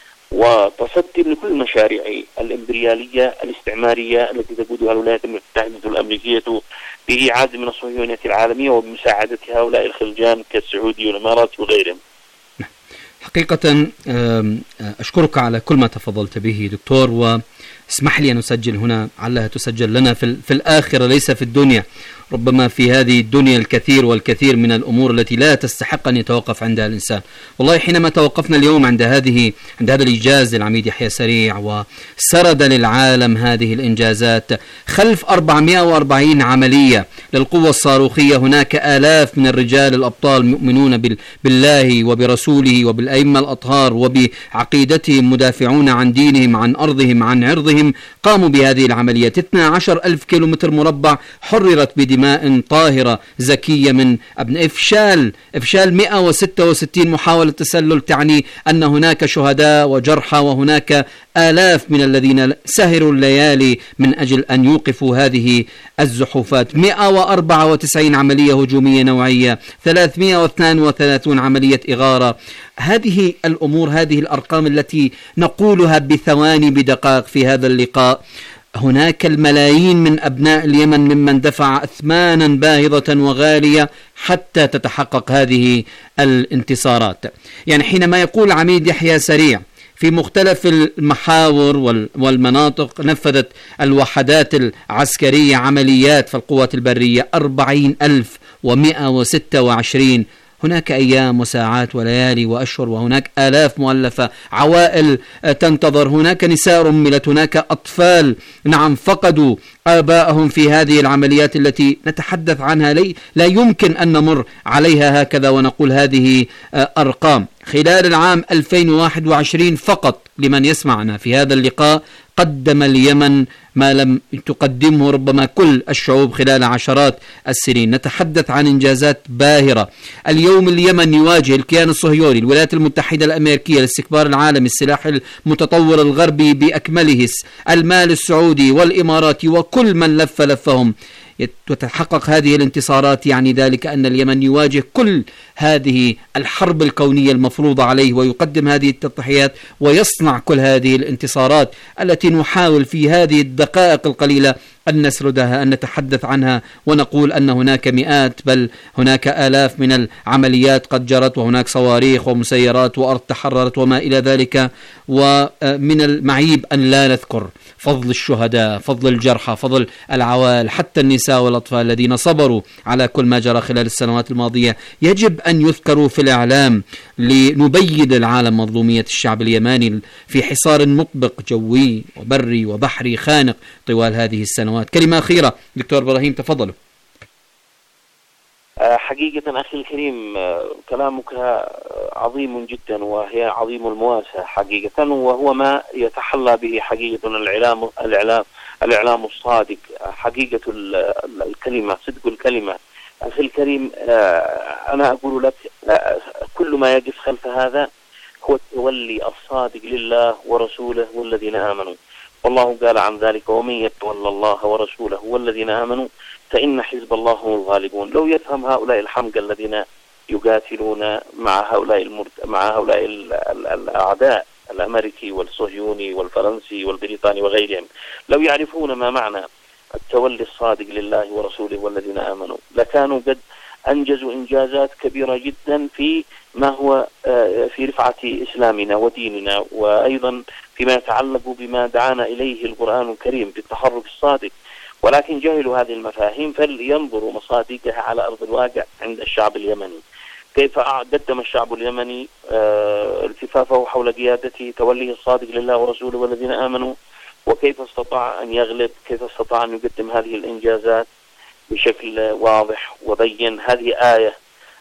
وتصدي لكل مشاريع الإمبريالية الاستعمارية التي تقودها الولايات المتحدة الأمريكية بإعادة من الصهيونية العالمية وبمساعدة هؤلاء الخلجان كالسعودية والإمارات وغيرهم. حقيقة أشكرك على كل ما تفضلت به دكتور، واسمح لي أن أسجل هنا علها تسجل لنا في, في الآخرة ليس في الدنيا. ربما في هذه الدنيا الكثير والكثير من الأمور التي لا تستحق أن يتوقف عندها الإنسان. والله حينما توقفنا اليوم عند هذه عند هذا الإنجاز للعميد يحيى سريع وسرد للعالم هذه الإنجازات خلف أربعمائة وأربعين عملية للقوة الصاروخية، هناك آلاف من الرجال الأبطال مؤمنون بالله وبرسوله وبالأئمة الأطهار وبعقيدتهم، مدافعون عن دينهم، عن أرضهم، عن عرضهم، قاموا بهذه العمليات. اثني عشر ألف كيلومتر مربع حررت بدماء طاهرة زكية من ابن إفشال إفشال مئة وستة وستين محاولة تسلل، تعني أن هناك شهداء وجرحى وهناك آلاف من الذين سهروا الليالي من أجل أن يوقفوا هذه الزحوفات. مئة وأربعة وتسعين عملية هجومية نوعية، ثلاثمائة واثنين وثلاثين عملية إغارة. هذه الأمور، هذه الأرقام التي نقولها بثواني بدقائق في هذا اللقاء. هناك الملايين من أبناء اليمن ممن دفع أثمانا باهظة وغالية حتى تتحقق هذه الانتصارات. يعني حينما يقول عميد يحيى سريع في مختلف المحاور والمناطق نفذت الوحدات العسكرية عمليات في القوات البرية أربعين ألف ومئة وستة وعشرين، هناك أيام وساعات وليالي وأشهر، وهناك آلاف مؤلفة، عوائل تنتظر، هناك نساء رملت، هناك أطفال نعم فقدوا آبائهم في هذه العمليات التي نتحدث عنها. لي لا يمكن أن نمر عليها هكذا ونقول هذه أرقام. خلال العام ألفين وواحد وعشرين فقط لمن يسمعنا في هذا اللقاء قدم اليمن ما لم تقدمه ربما كل الشعوب خلال عشرات السنين. نتحدث عن إنجازات باهرة. اليوم اليمن يواجه الكيان الصهيوني، الولايات المتحدة الأمريكية، الاستكبار العالمي، السلاح المتطور الغربي بأكمله، المال السعودي والإماراتي وكل من لف لفهم. تتحقق هذه الانتصارات يعني ذلك أن اليمن يواجه كل هذه الحرب الكونية المفروضة عليه، ويقدم هذه التضحيات ويصنع كل هذه الانتصارات التي نحاول في هذه الدقائق القليلة أن نسردها، أن نتحدث عنها ونقول أن هناك مئات بل هناك آلاف من العمليات قد جرت، وهناك صواريخ ومسيرات وأرض تحررت وما إلى ذلك. ومن المعيب أن لا نذكر فضل الشهداء، فضل الجرحى، فضل العوائل، حتى النساء والأطفال الذين صبروا على كل ما جرى خلال السنوات الماضية. يجب أن يذكروا في الإعلام لنبيد العالم مظلومية الشعب اليماني في حصار مطبق جوي وبري وبحري خانق طوال هذه السنوات. كلمة أخيرة دكتور إبراهيم، تفضلوا. حقيقة أخي الكريم كلامك عظيم جدا، وهي عظيم المواساة حقيقة، وهو ما يتحلى به حقيقة الإعلام الإعلام الإعلام الصادق. حقيقة الكلمة، صدق الكلمة. أخي الكريم أنا أقول لك كل ما يقف خلف هذا هو التولي الصادق لله ورسوله والذين آمنوا، والله قال عن ذلك: ومن يتولى الله ورسوله والذين آمنوا فإن حزب الله هم الغالبون. لو يفهم هؤلاء الحمقى الذين يقاتلون مع هؤلاء المرت... مع هؤلاء ال... ال... الأعداء الأمريكي والصهيوني والفرنسي والبريطاني وغيرهم، لو يعرفون ما معنى التولي الصادق لله ورسوله والذين آمنوا لكانوا قد أنجزوا إنجازات كبيرة جدا في ما هو في رفعة إسلامنا وديننا، وأيضا فيما يتعلق بما دعانا إليه القرآن الكريم بالتحرك الصادق. ولكن جهلوا هذه المفاهيم، فلينظروا مصادقها على أرض الواقع عند الشعب اليمني. كيف قدم الشعب اليمني التفافه حول قيادته، توليه الصادق لله ورسوله والذين آمنوا، وكيف استطاع أن يغلب، كيف استطاع أن يقدم هذه الإنجازات بشكل واضح وبين. هذه آية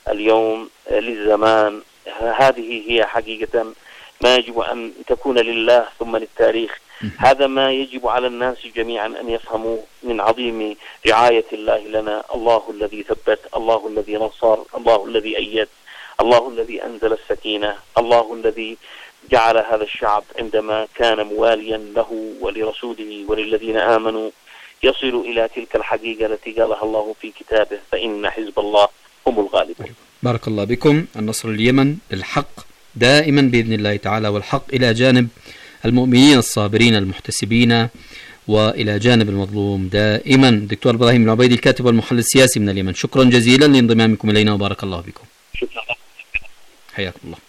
اليوم للزمان. هذه هي حقيقة ما يجب أن تكون لله ثم للتاريخ. هذا ما يجب على الناس جميعا أن يفهموا من عظيم رعاية الله لنا. الله الذي ثبت، الله الذي نصر، الله الذي أيد، الله الذي أنزل السكينة، الله الذي جعل هذا الشعب عندما كان مواليا له ولرسوله وللذين آمنوا يصل إلى تلك الحقيقة التي قالها الله في كتابه: فإن حزب الله هم الغالبون. بارك الله بكم. النصر اليمن للحق دائما بإذن الله تعالى، والحق إلى جانب المؤمنين الصابرين المحتسبين، وإلى جانب المظلوم دائما. دكتور إبراهيم العبيدي الكاتب والمحلل السياسي من اليمن، شكرا جزيلا لانضمامكم إلينا وبارك الله بكم. شكرا. حياكم الله.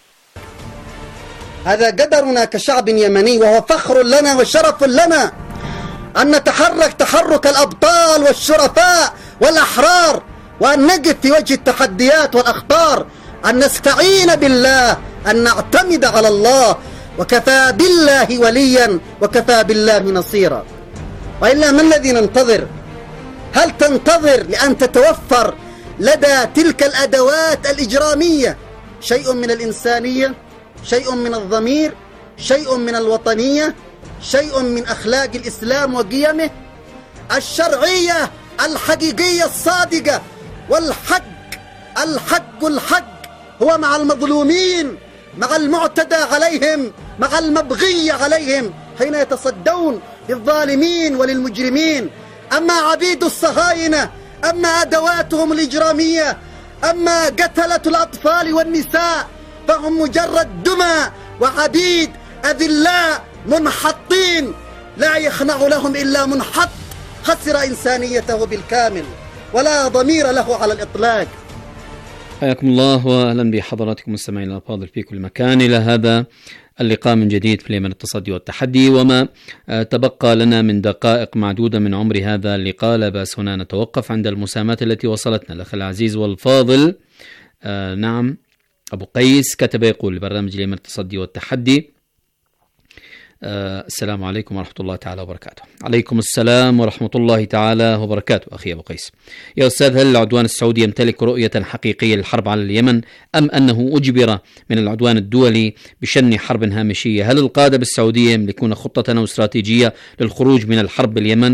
هذا قدرنا كشعب يمني، وهو فخر لنا وشرف لنا أن نتحرك تحرك الأبطال والشرفاء والأحرار، وأن نقف في وجه التحديات والأخطار، أن نستعين بالله، أن نعتمد على الله، وكفى بالله وليا وكفى بالله نصيرا. وإلا ما الذي ننتظر؟ هل تنتظر لأن تتوفر لدى تلك الأدوات الإجرامية شيء من الإنسانية، شيء من الضمير، شيء من الوطنية، شيء من أخلاق الإسلام وقيمه الشرعية الحقيقية الصادقة؟ والحق الحق الحق هو مع المظلومين، مع المعتدى عليهم، مع المبغي عليهم، حين يتصدون للظالمين وللمجرمين. أما عبيد الصهاينة، أما أدواتهم الإجرامية، أما قتلة الأطفال والنساء، فهم مجرد دمى وعبيد أذلاء منحطين، لا يخنع لهم إلا منحط خسر إنسانيته بالكامل ولا ضمير له على الإطلاق. حياكم الله وأهلا بحضراتكم مستمعينا الأفاضل في كل مكان إلى هذا اللقاء من جديد في اليمن التصدي والتحدي. وما تبقى لنا من دقائق معدودة من عمر هذا اللقاء، لا بأس هنا نتوقف عند المساهمات التي وصلتنا. الأخ العزيز والفاضل آه نعم أبو قيس كتب يقول لبرنامج اليمن التصدي والتحدي: آه السلام عليكم ورحمة الله تعالى وبركاته. عليكم السلام ورحمة الله تعالى وبركاته. أخي أبو قيس، يا أستاذ، هل العدوان السعودي يمتلك رؤية حقيقية للحرب على اليمن، أم أنه أجبر من العدوان الدولي بشن حرب هامشية؟ هل القادة بالسعودية يملكون خطة أو استراتيجية للخروج من الحرب باليمن،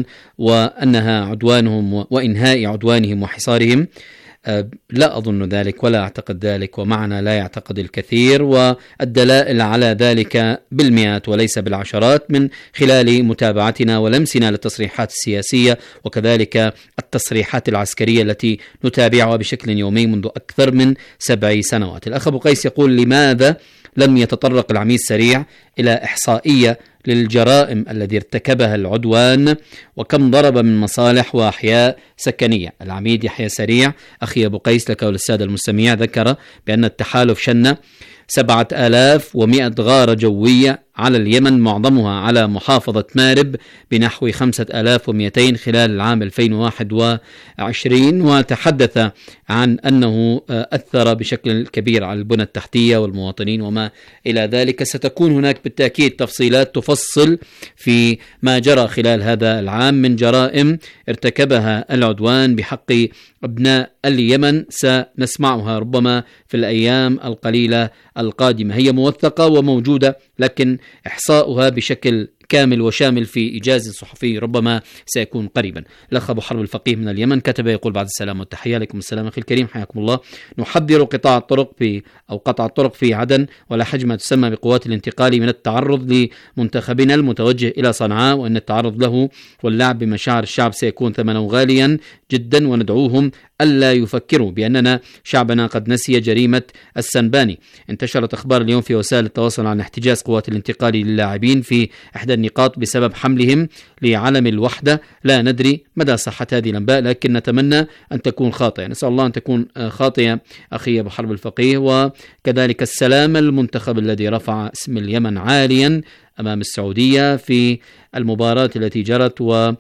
وأنها عدوانهم وإنهاء عدوانهم وحصارهم؟ أه لا أظن ذلك ولا أعتقد ذلك، ومعنا لا يعتقد الكثير، والدلائل على ذلك بالمئات وليس بالعشرات من خلال متابعتنا ولمسنا للتصريحات السياسية وكذلك التصريحات العسكرية التي نتابعها بشكل يومي منذ أكثر من سبع سنوات. الأخ أبو قيس يقول: لماذا لم يتطرق العميد سريع إلى إحصائية للجرائم التي ارتكبها العدوان، وكم ضرب من مصالح وأحياء سكنية؟ العميد يحيى سريع أخي أبو قيس لك وللسادة المستمعين ذكر بأن التحالف شن سبعة آلاف ومئة غارة جوية على اليمن، معظمها على محافظة مارب بنحو خمسة آلاف ومئتين خلال العام ألفين وواحد وعشرين، وتحدث عن أنه أثر بشكل كبير على البنى التحتية والمواطنين وما إلى ذلك. ستكون هناك بالتأكيد تفصيلات تفصل في ما جرى خلال هذا العام من جرائم ارتكبها العدوان بحق أبناء اليمن، سنسمعها ربما في الأيام القليلة القادمة. هي موثقة وموجودة، لكن إحصاؤها بشكل كامل وشامل في إيجاز صحفي ربما سيكون قريبا. الأخ أبو حرب الفقيه من اليمن كتب يقول: بعد السلام والتحية. عليكم السلام أخي الكريم، حياكم الله. نحذر قطاع الطرق في أو قطع الطرق في عدن ولا حجم ما تسمى بقوات الانتقال من التعرض لمنتخبنا المتوجه إلى صنعاء، وأن التعرض له واللعب بمشاعر الشعب سيكون ثمنه غاليا جدا، وندعوهم ألا يفكروا بأننا شعبنا قد نسي جريمة السنباني. انتشرت أخبار اليوم في وسائل التواصل عن احتجاز قوات الانتقال للاعبين في إحدى النقاط بسبب حملهم لعلم الوحدة. لا ندري مدى صحة هذه الأنباء، لكن نتمنى أن تكون خاطئة. نسأل الله أن تكون خاطئة أخي أبو حرب الفقيه. وكذلك السلام المنتخب الذي رفع اسم اليمن عاليا أمام السعودية في المباراة التي جرت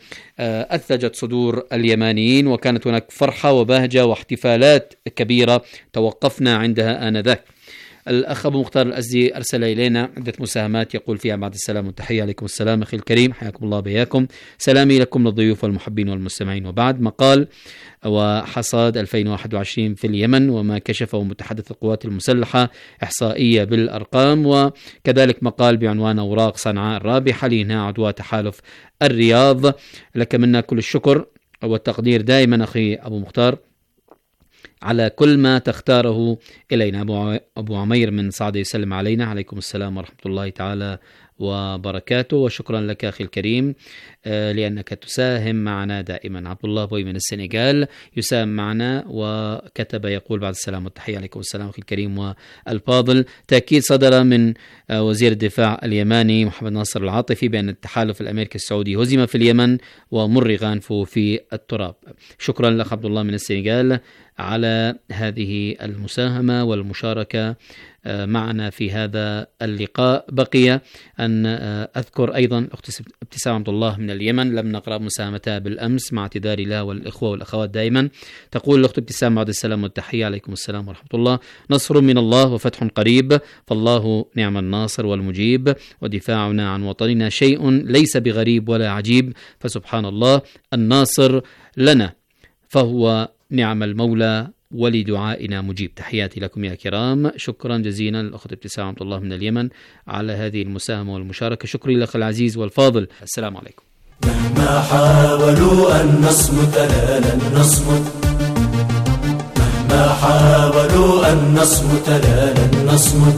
وأثلجت صدور اليمانيين، وكانت هناك فرحة وبهجة واحتفالات كبيرة توقفنا عندها آنذاك. الأخ أبو مختار الأزدي أرسل إلينا عدة مساهمات يقول فيها بعد السلام والتحية. عليكم السلام أخي الكريم، حياكم الله بياكم. سلامي لكم للضيوف والمحبين والمستمعين. وبعد مقال وحصاد ألفين وواحد وعشرين في اليمن وما كشفه متحدث القوات المسلحة إحصائية بالأرقام، وكذلك مقال بعنوان أوراق صنعاء الرابحة لإنهاء عدوى تحالف الرياض. لك منا كل الشكر والتقدير دائما أخي أبو مختار على كل ما تختاره إلينا. أبو عمير من صعدة يسلم علينا. عليكم السلام ورحمة الله تعالى وبركاته، وشكرا لك أخي الكريم لأنك تساهم معنا دائما. عبد الله بوي من السنغال يساهم معنا وكتب يقول بعد السلام والتحية. عليكم السلام أخي الكريم والفاضل. تأكيد صدر من وزير الدفاع اليماني محمد ناصر العاطفي بأن التحالف الأمريكي السعودي هزم في اليمن ومرغ أنفه في التراب. شكرا لك عبد الله من السنغال على هذه المساهمة والمشاركة معنا في هذا اللقاء. بقي أن أذكر أيضا أخت ابتسام عبد الله من اليمن، لم نقرأ مساهمتها بالأمس مع اعتذاري لها والإخوة والأخوات دائما. تقول الأخت ابتسام بعد السلام والتحية. عليكم السلام ورحمة الله. نصر من الله وفتح قريب، فالله نعم الناصر والمجيب، ودفاعنا عن وطننا شيء ليس بغريب ولا عجيب، فسبحان الله الناصر لنا فهو نعم المولى ولدعائنا مجيب. تحياتي لكم يا كرام. شكرا جزيلا الأخت ابتسام عبد الله من اليمن على هذه المساهمة والمشاركة. شكري لك العزيز والفاضل. السلام عليكم. مهما حاولوا أن نصمت لا لن نصمت، مهما حاولوا أن نصمت لا لن نصمت،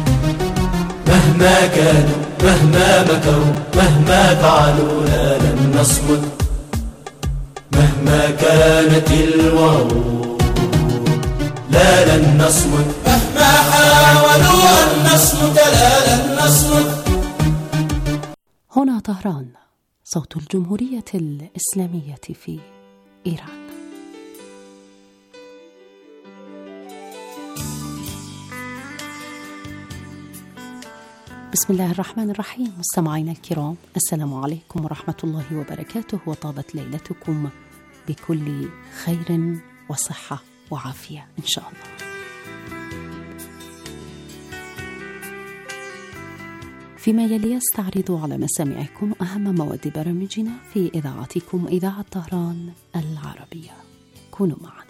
مهما كانوا مهما مكروا مهما فعلوا لا لن نصمت، مهما كانت الوعود لا لن نصمت، مهما حاولوا أن نصمت لا لن نصمت. هنا طهران، صوت الجمهورية الإسلامية في إيران. بسم الله الرحمن الرحيم. مستمعينا الكرام، السلام عليكم ورحمة الله وبركاته، وطابت ليلتكم بكل خير وصحة وعافية إن شاء الله. فيما يلي استعرض على مسامعكم أهم مواد برامجنا في إذاعتكم إذاعة طهران العربية. كونوا معنا.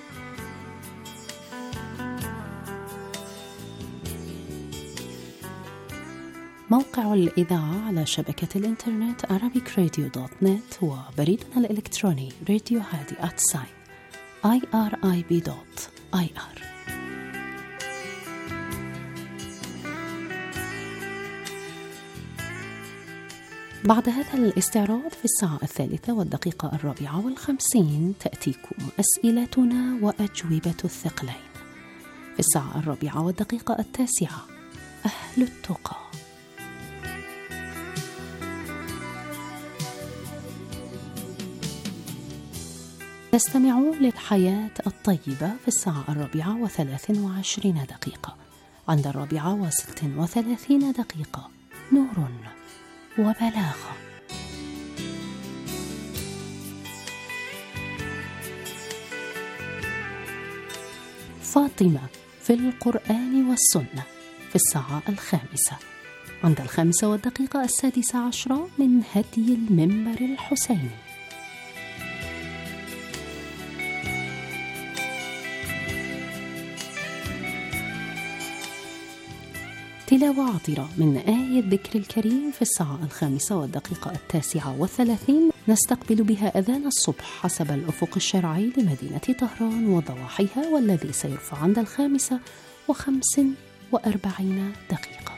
موقع الإذاعة على شبكة الإنترنت arabic radio dot net، وبريدنا الإلكتروني راديو هادي آت ساين آي آر آي بي دوت آي آر. بعد هذا الاستعراض في الساعة الثالثة والدقيقة الرابعة والخمسين تأتيكم أسئلتنا وأجوبة الثقلين. في الساعة الرابعة والدقيقة التاسعة أهل التقى. تستمعون للحياة الطيبة في الساعة الرابعة وثلاث وعشرين دقيقة. عند الرابعة وست وثلاثين دقيقة نور وبلاغة. فاطمة في القرآن والسنة في الساعة الخامسة. عند الخامسة والدقيقة السادسة عشرة من هدي المنبر الحسيني. تلاوة عطرة من آية الذكر الكريم في الساعة الخامسة والدقيقة التاسعة والثلاثين نستقبل بها أذان الصبح حسب الأفق الشرعي لمدينة طهران وضواحيها، والذي سيرفع عند الخامسة وخمس وأربعين دقيقة.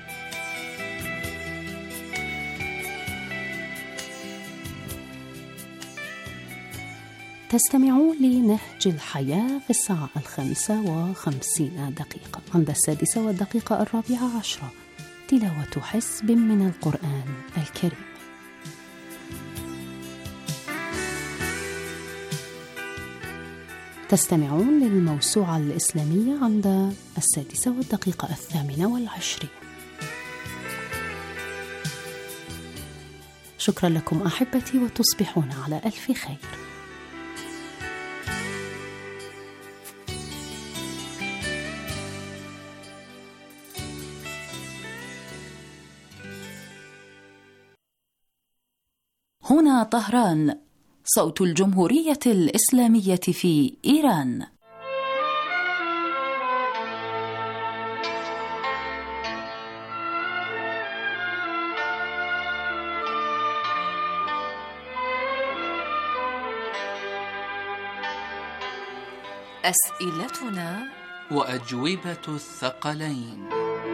تستمعون لنهج الحياة في الساعة الخامسة وخمسين دقيقة. عند السادسة والدقيقة الرابعة عشرة تلاوة حزب من القرآن الكريم. تستمعون للموسوعة الإسلامية عند السادسة والدقيقة الثامنة والعشرين. شكرا لكم أحبتي، وتصبحون على ألف خير. هنا طهران، صوت الجمهورية الإسلامية في إيران. أسئلتنا وأجوبة الثقلين.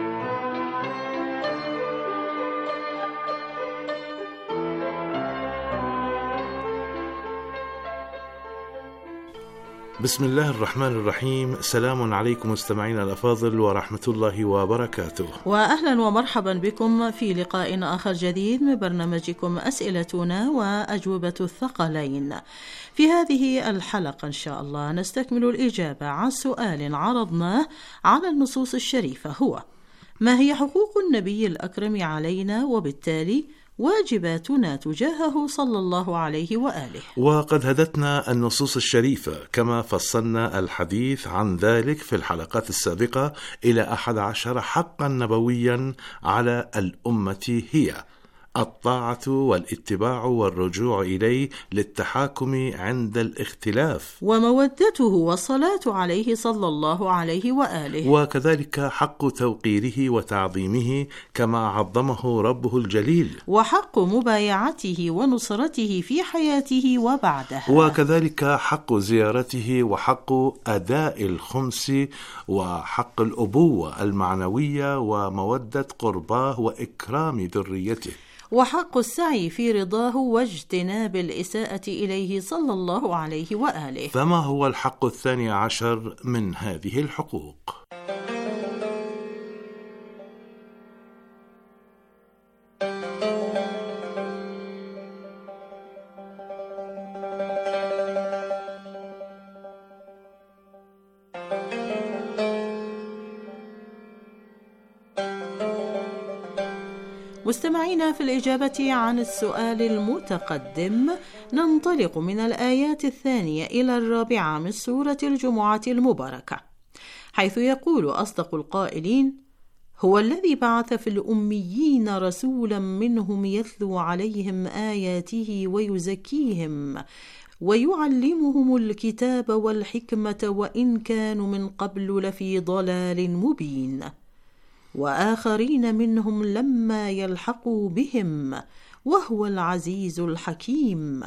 بسم الله الرحمن الرحيم. سلام عليكم مستمعينا الأفاضل ورحمة الله وبركاته، وأهلا ومرحبا بكم في لقاء آخر جديد من برنامجكم أسئلتنا وأجوبة الثقلين. في هذه الحلقة إن شاء الله نستكمل الإجابة عن سؤال عرضناه على النصوص الشريفة، هو: ما هي حقوق النبي الأكرم علينا وبالتالي واجباتنا تجاهه صلى الله عليه وآله؟ وقد هدتنا النصوص الشريفة كما فصلنا الحديث عن ذلك في الحلقات السابقة إلى أحد عشر حقا نبويا على الأمة، هي الطاعة والاتباع والرجوع إليه للتحاكم عند الاختلاف، ومودته والصلاة عليه صلى الله عليه وآله، وكذلك حق توقيره وتعظيمه كما عظمه ربه الجليل، وحق مبايعته ونصرته في حياته وبعدها، وكذلك حق زيارته وحق أداء الخمس وحق الأبوة المعنوية ومودة قرباه وإكرام ذريته، وحق السعي في رضاه واجتناب الإساءة إليه صلى الله عليه وآله. فما هو الحق الثاني عشر من هذه الحقوق؟ مستمعينا، في الإجابة عن السؤال المتقدم ننطلق من الآيات الثانية إلى الرابعة من سورة الجمعة المباركة، حيث يقول أصدق القائلين: هو الذي بعث في الأميين رسولا منهم يتلو عليهم آياته ويزكيهم ويعلمهم الكتاب والحكمة وإن كانوا من قبل لفي ضلال مبين، وآخرين منهم لما يلحقوا بهم وهو العزيز الحكيم،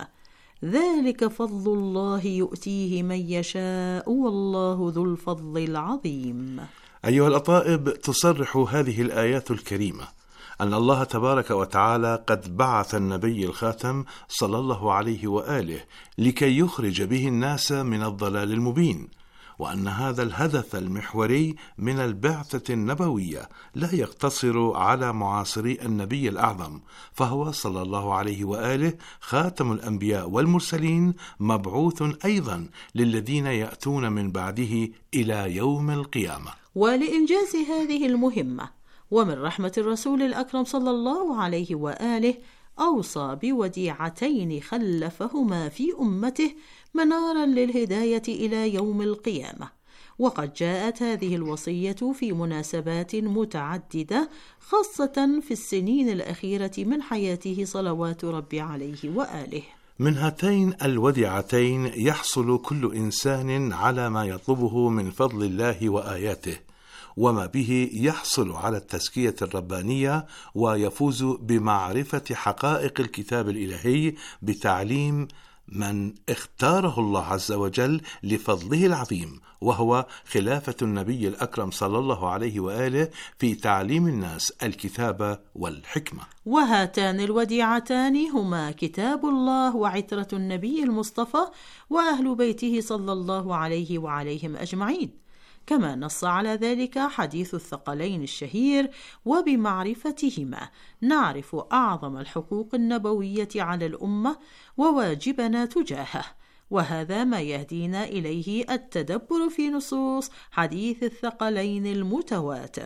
ذلك فضل الله يؤتيه من يشاء والله ذو الفضل العظيم. أيها الأطائب، تصرح هذه الآيات الكريمة أن الله تبارك وتعالى قد بعث النبي الخاتم صلى الله عليه وآله لكي يخرج به الناس من الضلال المبين، وأن هذا الهدف المحوري من البعثة النبوية لا يقتصر على معاصري النبي الأعظم، فهو صلى الله عليه وآله خاتم الأنبياء والمرسلين، مبعوث أيضا للذين يأتون من بعده إلى يوم القيامة. ولإنجاز هذه المهمة ومن رحمة الرسول الأكرم صلى الله عليه وآله أوصى بوديعتين خلفهما في أمته منارا للهداية إلى يوم القيامة، وقد جاءت هذه الوصية في مناسبات متعددة، خاصة في السنين الأخيرة من حياته صلوات ربي عليه وآله. من هاتين الوديعتين يحصل كل إنسان على ما يطلبه من فضل الله وآياته، وما به يحصل على التزكية الربانية ويفوز بمعرفة حقائق الكتاب الإلهي بتعليم من اختاره الله عز وجل لفضله العظيم، وهو خلافة النبي الأكرم صلى الله عليه وآله في تعليم الناس الكتاب والحكمة. وهاتان الوديعتان هما كتاب الله وعترة النبي المصطفى وأهل بيته صلى الله عليه وعليهم أجمعين، كما نص على ذلك حديث الثقلين الشهير: وبمعرفتهما نعرف أعظم الحقوق النبوية على الأمة وواجبنا تجاهه، وهذا ما يهدينا إليه التدبر في نصوص حديث الثقلين المتواتر.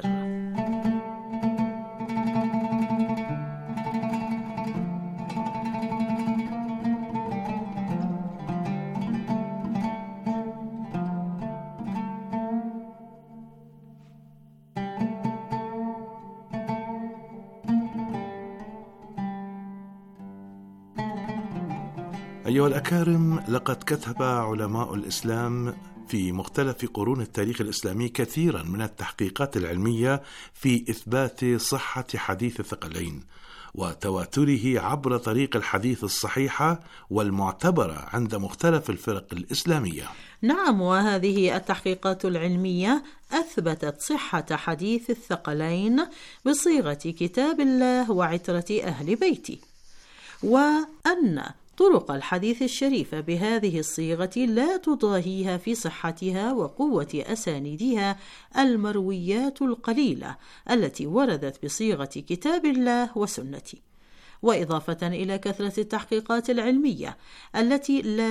أيها الأكارم، لقد كتب علماء الإسلام في مختلف قرون التاريخ الإسلامي كثيرا من التحقيقات العلمية في إثبات صحة حديث الثقلين وتواتره عبر طريق الحديث الصحيحة والمعتبرة عند مختلف الفرق الإسلامية. نعم، وهذه التحقيقات العلمية أثبتت صحة حديث الثقلين بصيغة كتاب الله وعترة أهل بيته، وأن طرق الحديث الشريف بهذه الصيغة لا تضاهيها في صحتها وقوة أسانيدها المرويات القليلة التي وردت بصيغة كتاب الله وسنته، وإضافة إلى كثرة التحقيقات العلمية التي لا